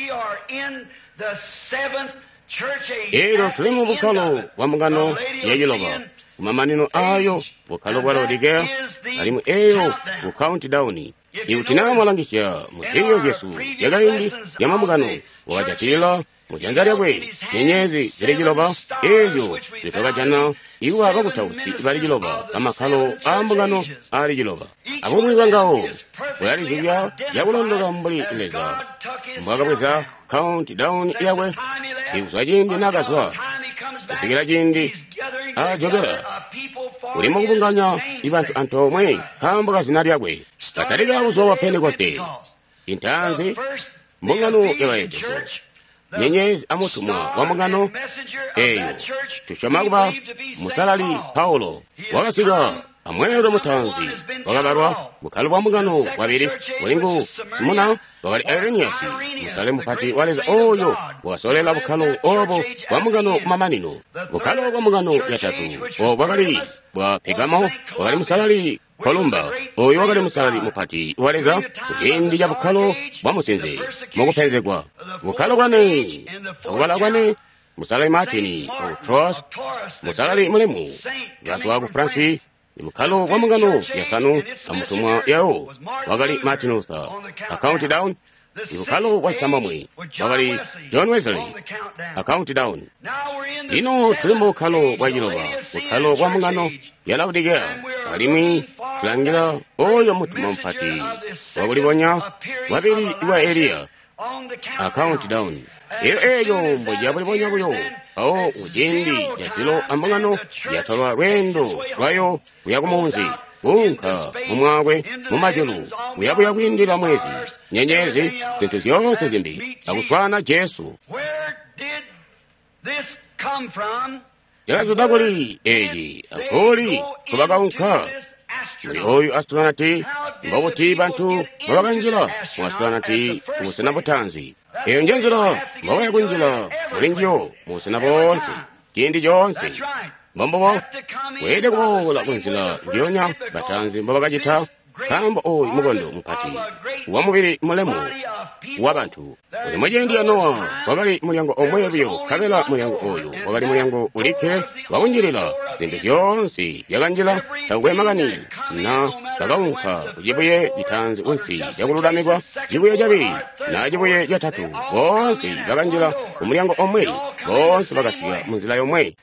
ero tulimu bukalo wa mungano yajiloba kumamanino ayo bukalo bwalaudigia alimu eyo ku countdown iutinamwalangisya muteyo yesu yagaindi yamamugano wajatilila mujanzarya gwe nyenyezi zilijiloba ezo zitokajana iwa bakutausi balijiloba amakalo ambugano alijiloba abomwibangawo bwalizibya yabulondoka mbuli leza mbwakabweza countdown yawe ikuswa jindi nakaswa kusigira jindi ajogera ulimo kubunganya ibantu antomwe kambuka zinaryagwe kataliga uzo wa Pentecoste intanzi mbungano yabayeteso nyenyezi amutumwa wa mungano eyo tushamakuba musalali Paulo wakasiga amwero mutanzi wakabarwa bukalo bwa mungano wabiri mulingu simona wakali Ireniasi musale mupati waleza oyo wasolela bukalo obo bwa mungano mamanino bukalo bwa mungano yatatu wakali bwa Pegamo wakali musalali Kolumba oyo wakali musalali mupati waleza kujindi ya bukalo bwa musinze mukupenzegwa bukalo bwane akubala bwane musalali Martini Trust musalali mulemu gaswa ku Francis bukalo wamungano yasanu amutumwa yao wakali Martin Luther countdown ibukhalo wasamamwe wakali John Wesley a countdown. Lino tulimo khalo wajiloba bukhalo wa mungano yalaudikea alimi tulangira oyo mutuma mpati wakuliponya wabiri iwa area a countdown. Eyo mboja buliponya kuyo awo ujindi yasilo amungano yatolwa lwendo lwayo kuyakumunzi unka mumwagwe mumajulu uyabuya kwindira mwezi nyenyezi zintu zyose zimbi akuswana Jesu yakazudakuli eji akoli kubakaunka muli oyu astronauti mbakuti bantu babakanjira mu astronauti musena butanzi eyo njenzira mbawaya kunjira mulinjo musena bonse kindi jonse mbombobo wede kubola kunzira ndionya batanzi mbabakajita kamba oyu mugondo mupati wamubiri mulemu wabantu uli mwejendi ya Noa wakali mulyango omwebyo kabela mulyango oyu wakali mulyango ulike wakunjirira zintu zyonse yakanjira takwemagani na bakaunka kujibuye jitanzi unsi yakululamigwa jibuye jabiri na jibuye jatatu bonse bakanjira umulyango omwe bonse bakasiya munzira yomwe.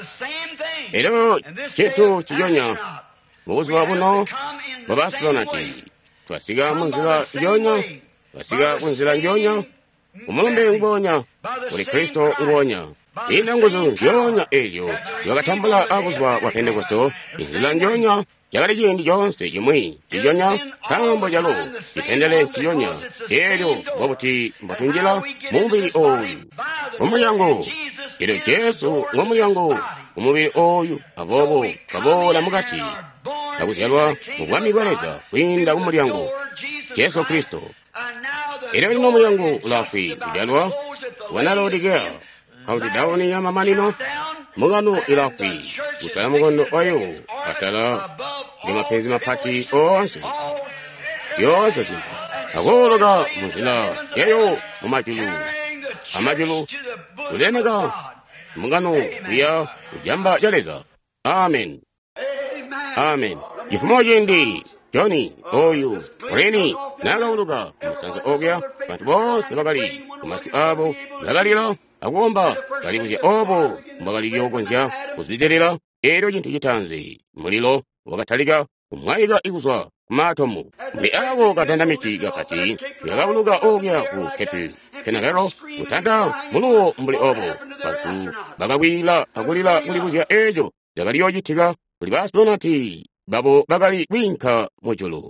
Ero chintu chijonya mubuzima buno bw'abastronauti twasiga munzira njonya twasiga kunzira njonya umulumbe ngonya uli Kristo ngonya ina nguzu njonya ejo yakatambula abuzwa wa Pentekosto inzira njonya yakali jindi jonse jimwi chijonya kambo jalo itendele chijonya ejo wabuti mbatunjila mubiri oyu umulyango ilo Jesu ng'omulyango umubiri oyu abobo kabola mugati nakuzyalwa mu bwami bwaleza kwinda umulyango Yesu Kristo era lino omulyango ulakwi kujalwa wanalodigea kautidawuni ya mamanino mungano ilakwi kutala mugondo oyo atala limapenzi mapati onse yonse sintu akologa munzila yayo mumajulu amajulu kulemeka mungano kuya kujamba jaleza. Amen. Amen. Ifumo jindi Johnny oyu Reni nagauluga musanza ogya bantu bose bagali kumasiku abo nagalira agomba galibuje obo mbagali yogonja kuziderera ero jintu jitanze mulilo wakataliga umwayiga iguzwa kumatomu mbi abo gatandamiti gakati nagauluga ogya ku kepi kenagero mutanda muluwo mbuli obo bantu bagawila agulira mulibuje ejo yagali yojitiga buli bastronauti babo bagali winka mujulu.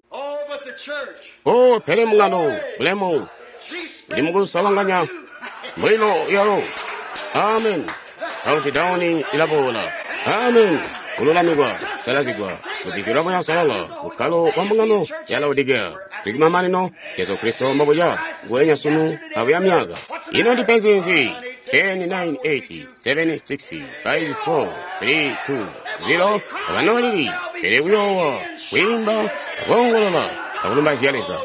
Pere mungano bulemu limugu sawanganya mulilo yalo. Amen. Countdown ilabola. Amen. Ululamigwa salazigwa udikiramo ya salala ukalo wa mungano yala udiga tigma manino Yesu Kristo mabuja gwenya sunu abyamyaga ino dipenzinzi 1098 760 54 320 abanoliri terebuyowa wimba gongolola abulumba ziyaleza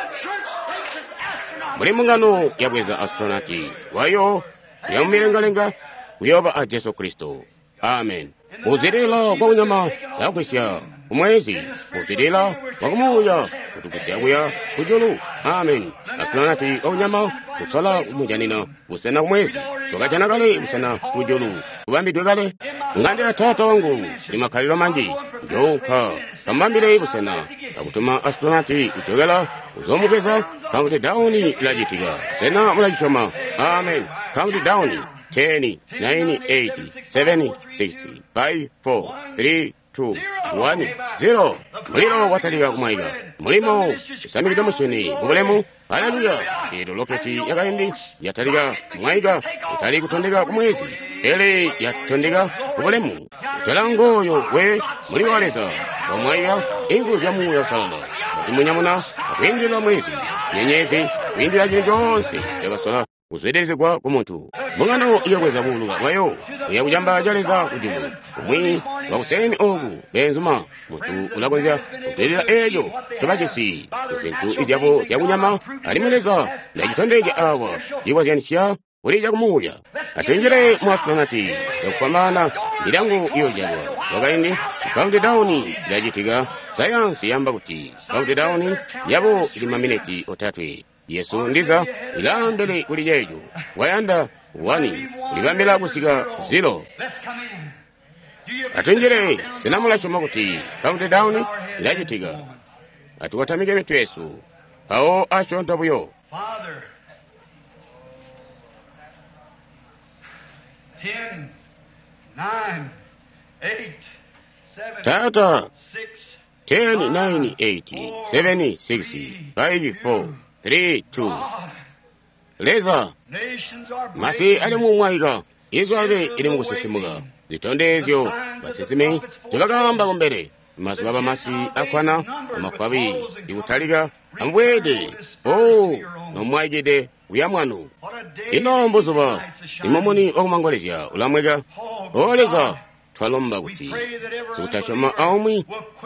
buli mungano yabweza astronauti wayo yamumirengalenga uyoba a Yesu Kristo. Amen. Uzirila kwa unyama yakwesya umwezi uzirila wakumuya kutukusya kuya kujulu. Amen. Astronauti kwa unyama usala umujanina usena umwezi tukachana kale usena kujulu ubambi tukale ngande ya tata wangu limakalilo manji joka kambambile usena kakutuma astronauti utogela uzomukeza countdown ilajitiga sena mulajishoma. Amen. Countdown 10, 9, 8, 7, 60, 5, 4, 3, 2, 1, 0. Muliro wataliga kumaiga. Mulimo, samikida mushini, mubulemu, haleluya. Ilo loketi yakaindi, yataliga kumaiga, utali kutondega kumwezi. Ele yatondega mubulemu. Utalangoyo we, muliwaleza, kumaiga, ingu jamu ya salala. Wakimunyamuna, akwindila mwezi. Nyenyezi, windila jini jonsi, yakasala. Uzederezegwa kumuntu mungano iyogweza bulu wayo uyakujamba jaleza kujulu umwi wakuseni ogu benzuma mutu ulagonja udelera ejo tubajisi usentu izyabo yakunyama alimeleza najitondeje awa iwazanisya ulija kumuya atenjere mu astronauti yakupamana milango iyojalwa wakaindi countdown yajitiga sayansi yamba kuti countdown yabo ilimamineti otatwe yesu ndiza ilambele kuli yeyo wayanda wani ulivambela kusika 0 atunjire sinamula choma kuti countdown ilachitiga atiwatamike mitu yesu awo achonta buyo Father, 10, 9, 8, 7, tata 6, 10 9 8 7 6 5 4 3 2 leza nations are masi ali mumwaika izwale ili mukusisimuka zitondezyo basisime tibakamba kumbere maso baba masi akwana amakwabi ikutalika ambwede nomwaigide uyamwanu inombo zuba imomoni okumangolezya ulamwega oleza twalomba kuti sikutashoma aumwi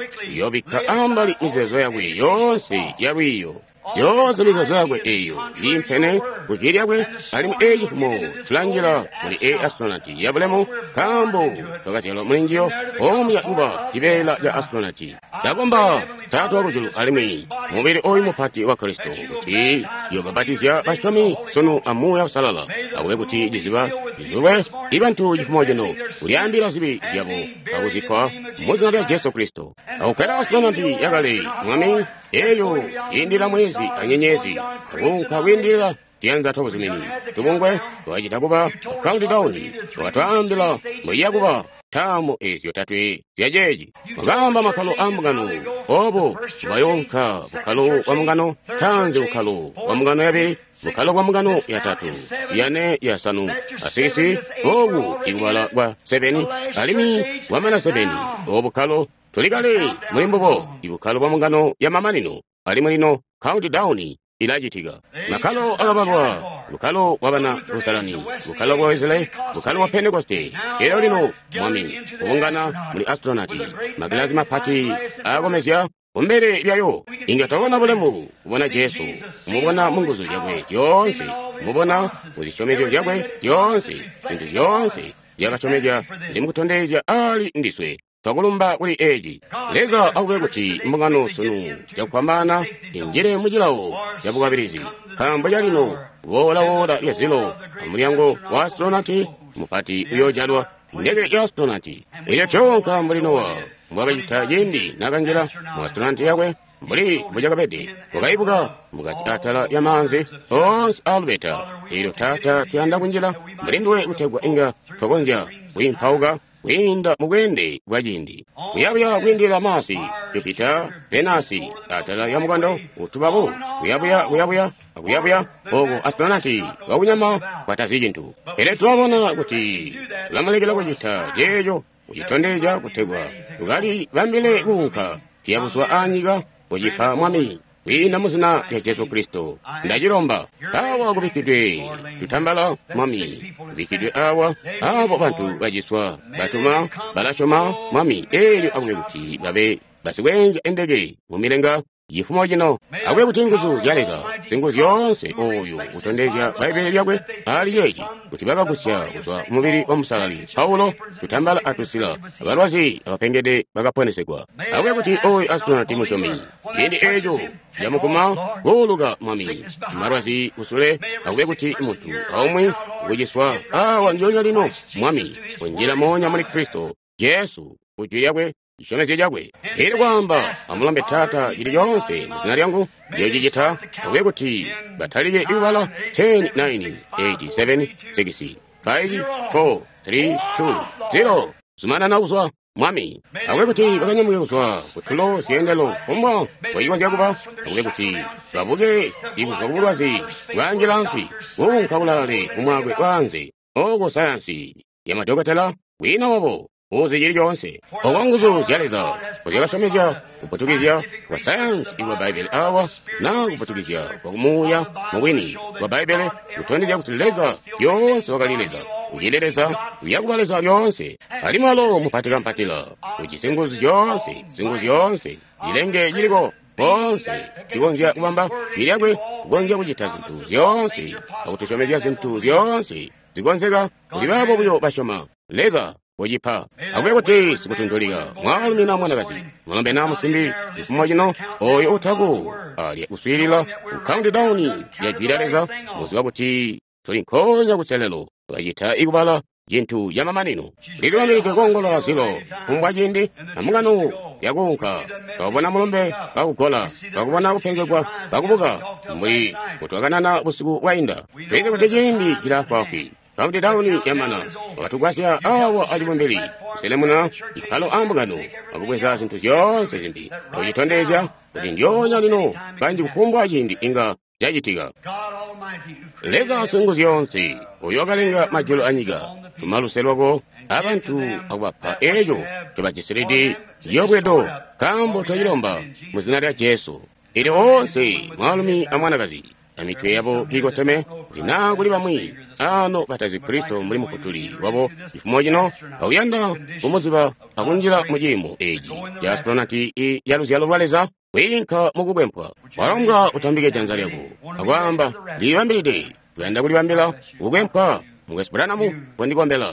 yobika ambali mizezo yagwe yonse yalwiyo yonse mizezo yagwe eyo limpene kujiryagwe alimu ejifumo tulangira muli astronauti yabulemu kambo tokachelo mulinjiyo omu ya uba jibela ya astronauti yagomba tatu wakujulu alimwi mubiri oyi mupati wa kristo kuti yobabatizya bashomi sonu amuya usalala awe kuti jiziba jizulwe ibantu jifumo jeno uliambira zibi ziyabo akuzikwa muzina lya yesu kristo aukera astronauti yagale mwami eyo indira mwezi anyenyezi ukawindira tianza tobuzimini tubungwe twajitakuba countdown twatwambila mwiyakuba tamu ezyo tatwe zyajeji magamba makalo amugano obo bayonka bukalo wa mugano tanze bukalo wa mugano yabiri bukalo wa mugano yatatu yane yasanu asisi obu igwala wa 7 alimi wamana 7 obukalo tuligale mulimbobo ibukalo wa mugano ya mamanino alimulino countdown ilajitiga makalo agabalwa bukalo wabana rustalani bukalo wa Wesley bukalo wa Pentecoste ero lino mwami kubungana muri astronauti magilazima pati agomezya umbere byayo ingatobona bulemu kubona Yesu umubona munguzo yagwe yonse umubona uzishomezyo yagwe yonse indu yonse yagachomezya limukutondezya ali ndiswe twakulumba kuli eji leza akuve kuti mbungano sunu yakukwambana injire mujilawo yabukabirizi kambo yalino wola ya zilo amulyango wa astronauti mupati uyojalwa ndege ya astronauti ilyo chonka mulinowa mwakachita jindi nakanjira mu astronauti yakwe mbuli mujakabedi wakaibuka mukati atala ya manzi onse alubeta ilyo tata tyanda kunjira mbulinduwe utegwa inga tokonzya wimpauga winda mugwende gwajindi kuyabuya kwindira masi Jupiter Venasi atala ya mugando utubabu kuyabuya ogo astronauti waunyama kwatazijintu ele twabona kuti lamalekela kujita jejo ujitondeja kutegwa ugali bambile kunka tiyabuswa anyiga kujipa mwami wina muzina ya Yesu Kristo ndajiromba awa kubikidwe tutambala mwami kubikidwe awa abo bantu bajiswa batuma balashoma mwami eyo akuwe kuti babe basigwenja endege mumilenga yifumo jino akuwe kuti nguzu zyaleza zinguzu yonse oyo utondezya baibeli lyakwe ali yeji kuti bakakusya kuzwa umubiri omusalali Paulo tutambala atusila abalwazi abapengede bakaponesegwa akuwe kuti oyo astronauti mushomi indi ejo yamukuma goluga mwami marwazi usule akuwe kuti mutu aumwi kujiswa awa ndyonya lino mwami kunjira monya muli Kristo Yesu kujwiryakwe ishomesye jakwe ili kwamba amulambe tata ili yonse muzina lyangu lyojijita akuwe kuti bataliye iwala 10 9 8 7 6 5 4 3 2 0 sumana na uzwa mwami akuwe kuti bakanyamuye uzwa kutulo siyendelo umba wayiwanjakuba akuwe kuti babuge ibuzwa kubulwazi bwanjilansi unkabulale umwagwe wanze ogo sayansi yamadokotela wina wabo uzijiri yonse owanguzo zyaleza kuzyakashomezya kupotukizya kwa sayansi iwa baibeli awa na kupotukizya kwa kumuya mubwini wa baibeli kutondezya kutileza yonse wakalileza ujileleza uyakubaleza yonse alimalo mupatika mpatila ujisinguzi yonse jilenge jiliko bonse tigonzya kubamba bilyakwe kugonzya kujita zintu zyonse akutushomezya zintu zyonse zigonzeka kuli babo buyo bashoma leza wojipa akwekuti sikutundulika mwalume na mwanakazi ng'ombe na musimbi chifukwa chino oyo uthaku ali kuswirira countdown yagwiraleza muziwa kuti tuli nkhonya kutselero kachita ikubala jinthu ya mamanino lero amene tekongolola zilo kumbwa chindi namungano yakunkha kakubona mulombe kakugola kakubona kupenzedwa kakubuka muli kutwakanana usiku wainda tweze kuti chindi chilakwapi countdown yamana wakatugwasya awa achibomberi kuselemuna mkhalo ambungano akubweza zinthu zonse zimbi akuchitondeza kuti ndyonya lino kanji kukumbwa chindi inga jachitika leza asengo ziyonse uyo akalenga majulo anyika tumaluselwako abantu akubapha ejo cobachisiridi yobwedo kambo toyilomba muzina lya Yesu ili onse mwalumi amwanakazi amitwe yabo ikoteme linango libamwi ano batazi Kristo muli mukutuli wabo ifumo jino auyanda kumuziba akunjira mujimu eji ja astronauti yaluzyalo lwaleza winka mukubwempwa walonga utambike janza lyako akwamba liwambiride kuyenda kulibambira ubwempwa mugesibranamu kwendigombela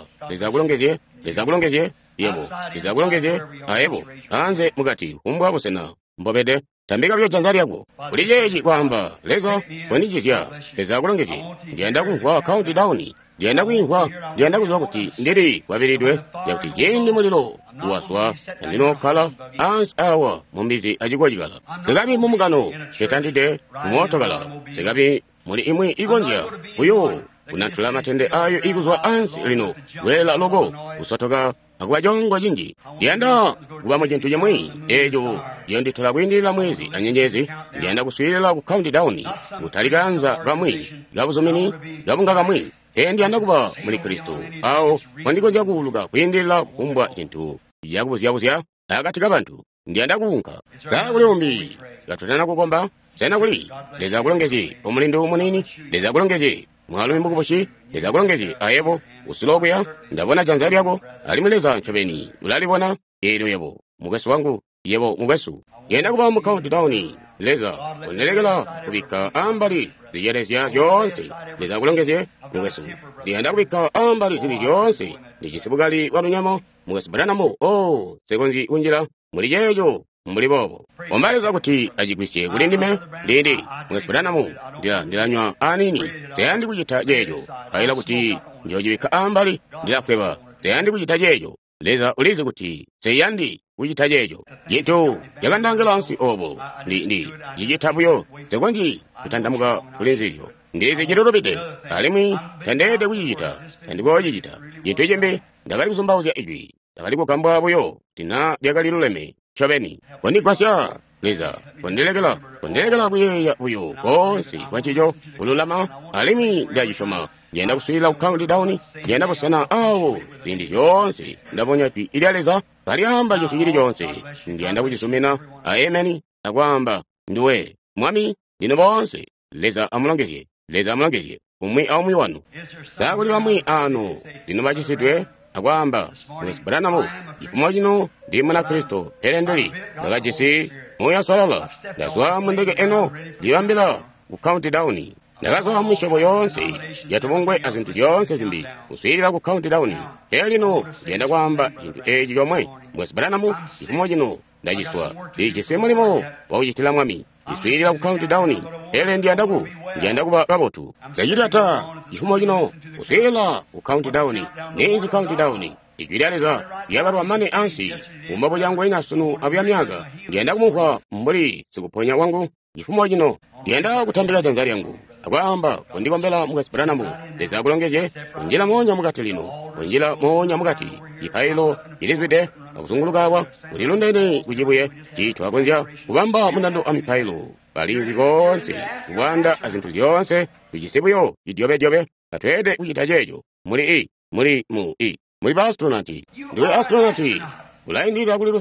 lizakulongeje yebo lizakulongeje ayebo anze mugati umbwa busena mbobede tambika byo janza lyako ulijeji kwamba leza kwenijizya lizakulongeje ndienda kunkwa countdown ndienda kuinkwa ndienda kuziwa kuti ndiri kwabiridwe yakuti jeni mulilo uwaswa andinokhala ansi awa mumbizi ajigojigala singabi mumugano ketandide mumotogala singabi muli imwe igonja uyo kunanthula matende ayo ikuzwa ansi lino wela logo usotoka akuba jongo jinji ndienda kuba mujintu jemwe ejo yondithola kuyindira mwezi anyenyezi ndienda kuswirira ku countdown mutaliganza kamwi gabuzumini gabunga kamwi ndienda kuba muli Kristo awo wandikonja kuuluka kuyindira kumbwa chintu yakubuziyabuzya akatika bantu ndienda kuunka zakuliumbi gatutana kukomba sena kuli lizakulongeje omulindo munini lizakulongeje mwalume mukubushi lizakulongeje ayebo usilokuya ndabona janza lyako alimileza nchoveni ulalibona ero yebo mugesu wangu yebo mugesu yenda kuba mu countdown leza onelekela kubika ambali ziyeresya zonse lizakulongeje mugesu liyenda kubika ambali zibi zonse nicisibugali walunyamo mugesibaranamo sekonzi unjira muli jejo muli bobo ombaliza kuti ajigwisye kulindime lindi mugesibaranamu ndilanywa anini teyandi kuchita jejo kayila kuti njojiwika ambali ndilakweba teyandi kuchita jejo leza ulize kuti seyandi kuchita jejo jitu yakandangelansi obo ndi jijitabuyo sekonzi kutandamuka kulinzilyo ndize jirorobite alimwi tendede kujichita tandikojijita jitu ijembe ndakali kusumbawuzya ijwi ndakali kukambwabuyo tina byakaliluleme choveni kwendikwasya leza kwendelekela kuyeya uyo konsi kwachicho kululama alimi ndajishoma ndienda kuswirira ku countdown ndienda kusana awo lindi yonse ndaponya ti ilyaleza paliamba chitu chili chonse ndienda kuchisumina aemeni akwamba ndiwe mwami lino bonse leza amulongeje umwi aumwi wanu zakuli wamwi anu lino bachisitwe akwamba mwesibaranamu ifumo chino ndi mwana Kristo elendeli ndakachisi moya salala ndaswa mundege eno ndiwambira ku countdown ndakazwa mwishobo yonse yatubungwe azinthu zonse zimbi kuswirira ku countdown elino ndienda kwamba chinthu echi chomwe mwesibaranamu ifumo chino ndachiswa ndichisimulimo wauchitira mwami iswirira ku countdown ele ndienda kuba kabotu ndachitata ifumo chino kuswirira ku countdown nizi countdown ichwiraliza yabalwa mane ansi umbapo jangu ina sunu abyamyaga ndienda kumukwa mbuli sikuponya wangu ifumo chino ndienda kutambika janza lyangu akwamba kundikombela mugesibaranamu lizakulongeje kunjira monya mukati lino kunjira monya mukati ipailo ilizwide akuzungulukawa kulilundene kujibuye chitu akunja kubamba munando amipailo palingi konse kuwanda azinthu zonse kuchisibuyo idyobe katwede kuchita checho muli ba astronauti ndiwe astronauti ulayindira kuli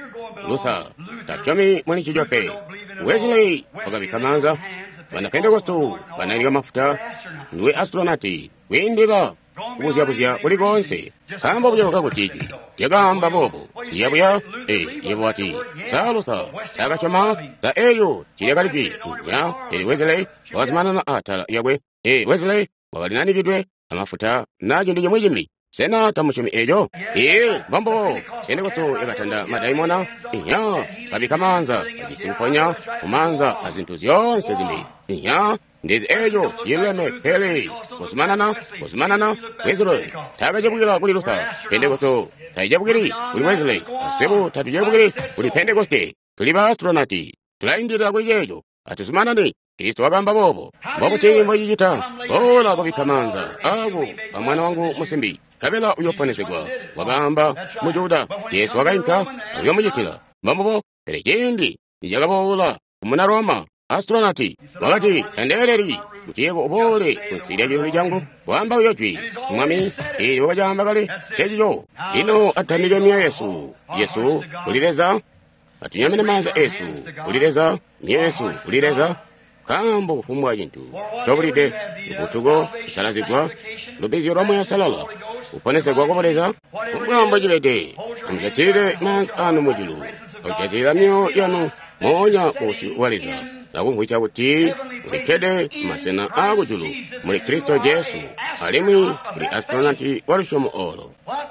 lusa tachomi mwini chijope Wesley wakabikamanza wana Pentekosto wanalika mafuta ndiwe astronauti windira kuzya kuli konse kamba buya wakakutiki yakamba bobo yabuya yebo ati salusa takachoma ta eyo chilikaliki ya Wesley wazimana na atala yabwe Wesley wakalinani kitwe amafuta najo ndiye mwijimi senata mushumi ejo bambo Pentekosto yakatanda madaimona kabikamanza ajisimuponya kumanza azinthu zonse zimbi ndezi ejo yileme pele kusumanana Wezilo takajabukira kuli Luther Pentekosto taijabukiri kuli Wesley asebu tatujabukiri kuli Pentekoste tuli baastronati tulaindira kuli ejo atusumanani Kristo wagamba bobo tinyimbo yijita bola kubikamanza abo amwana wangu musimbi kabela uyoponesegwa wagamba mujuda Yesu wagainka uyomujitila bambo perejendi nijagabola umuna Roma astronati wagati endeleri mutiego obole kunsiria jiro jangu wamba uyotwi mwami wagajamba kale chejijo ino atamilenia Yesu ulireza atunyamene manza ulireza Yesu ulireza kambo humwa jintu chobulide utugo isalazigwa lubizio romo ya salala uponesegwa kuboleza umgambo jibede amjatire manz anu mujulu ojatira mio yanu monya usi waliza nakumwicha kuti mlikede masena agujulu muli Kristo Yesu alimwi muli astronati walushomo olo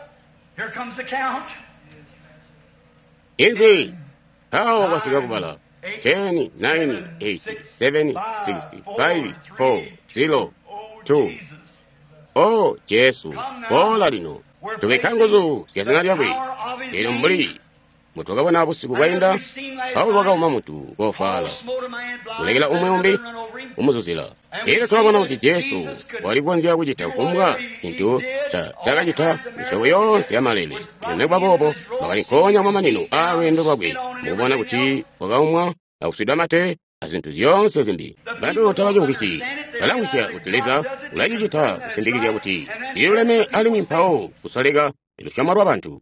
inzi hao wasiga kubala 10, 9, 8, 7, 6, 5, 4, 0, 2. Oh, Yesu, bola lino. Tuwekangozu, yasenaliabwe. Ino mbuli. Mutogabona abusiku bwainda. Hau waka umamutu, gofala. Ulegela umweombe, umuzuzila. Ila tuwabona uti Yesu, waligwanzia kujita kumbwa. Intu, chagajita, mishawe yonsi ya malele. Inegwa bobo, wakalikonya mamanino, awe ndo babwe. Mubona kuti, waka umwa, ausudamate, azintu zionse zimbi. Bado tawaji ukisi. Kalangwisya utileza, ulajijita, usimbigizia kuti. Iluleme alimimpao, usalega, ilushamarwa abantu.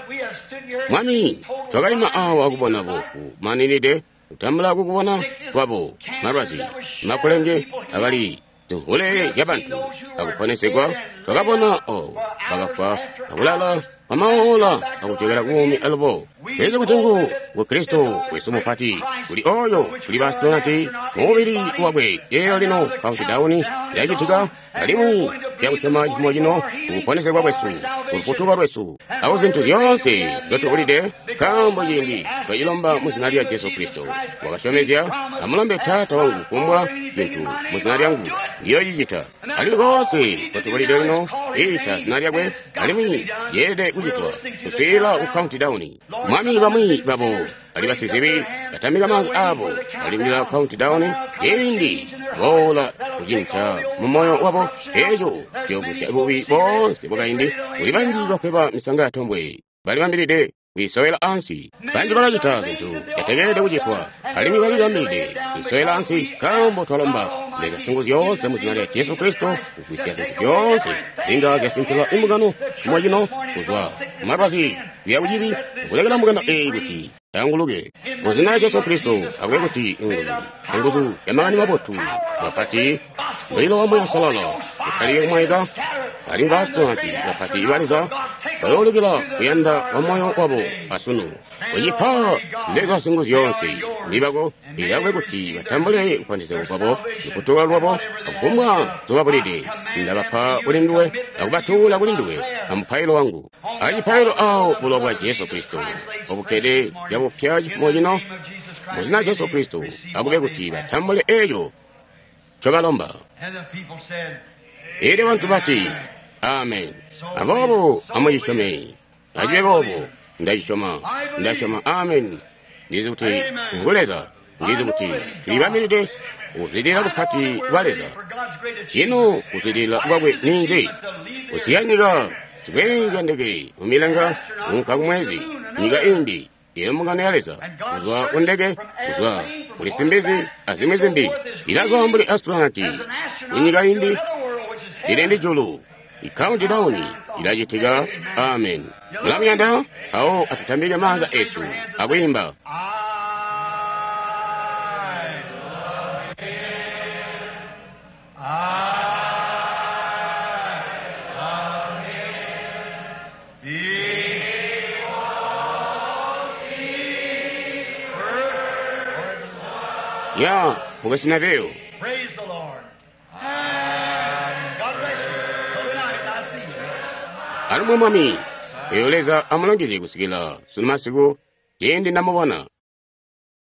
Mwami, twagaima awa kubona bofu. Maninide, utambula kukubona kwabo. Marwazi, makulenge, agali. Tuhule yabantu. Akuponesegwa, twagabona bagafa, akulala, amaola, akutegera kumi albo. Tweze kutengu, wa Kristo, wesumu pati. Kuli oyo, kuli bastronati, mubiri wabwe. Lino, countdowni, yajitiga, alimu, kya kuchoma jimojino, uponesegwa wesu, ufutuwa wesu. Auzintu zionse, zoto ulide, kambo yindi, kwa ilomba musinari ya Yesu Kristo. Wakashomezia, amulambe tata wangu kumbwa, jintu, musinari yangu, ndiyo jijita. Aligose, zoto ulide lino, ita sinari yagwe, alimi, yede ujitwa, kusila countdowni. Mwami bamwi babo, alibasizibi, katamiga manzi abo, alimila countdowni, yindi, bola, ujinta, mumoyo wabo, ejo, yogusya bubi, bonsi, bugaindi, ulibanji bakweba misanga tombwe, bali bambiride, wisoela ansi, banji bagajita zintu, yategede ujitwa, alimi bali bambiride, wisoela ansi, kambo tolomba, leza sunguzi yose muzinari ya Yesu Kristo, ukwisya zintu yose, zinga zyasintilwa imugano, kumojino, kuzwa, marwazi, vya ujibi, kulegela mugano guti, tanguluge, muzinari Yesu Kristo, agwe guti, tanguzu, yamani mabotu, wapati, mwilo wa mwaya salala, ukaliye mwaiga, alimbasto wapati ibaliza, bayolegela, kuyanda wa mwaya wabo, asunu, ujipa, leza sunguzi yonsi, nibago, ilagwe guti, watambule, upandise wabo, ufutuwa wabo, akumbwa, tuwabulide, ndabapa ulinduwe, akubatula ulinduwe, ampailo wangu, ajipailo au bulobwa Yesu Kristo, obukede, yabo pyaji mojino, muzina Yesu Kristo, abuge guti, batambule ejo, chobalomba. Ede wantu bati, amen. Abobo, amajishome, ajiwe bobo, ndashoma, amen. Nizuti, nguleza, nizuti, kribamiride, uzidila kupati waleza. Ino, uzidila wawe ninzi, usiyanyiga, chibenga ndege, umilanga, unkagumwezi, niga indi, iyo mungane yaleza, uzwa undege, uzwa, ulisimbizi, azimizimbi, ilazo ambuli astronati, uniga indi, irendi julu, countdowni, ilajitiga, amen. Lamyanda, hao atutambiga maza Yesu, agwimba. Ya, mugasina veo. Praise the Lord. God bless you. Good night. I see you. ali mwe mwami eyoleza amulonjeze kusikila sunu masiku tiyende namubona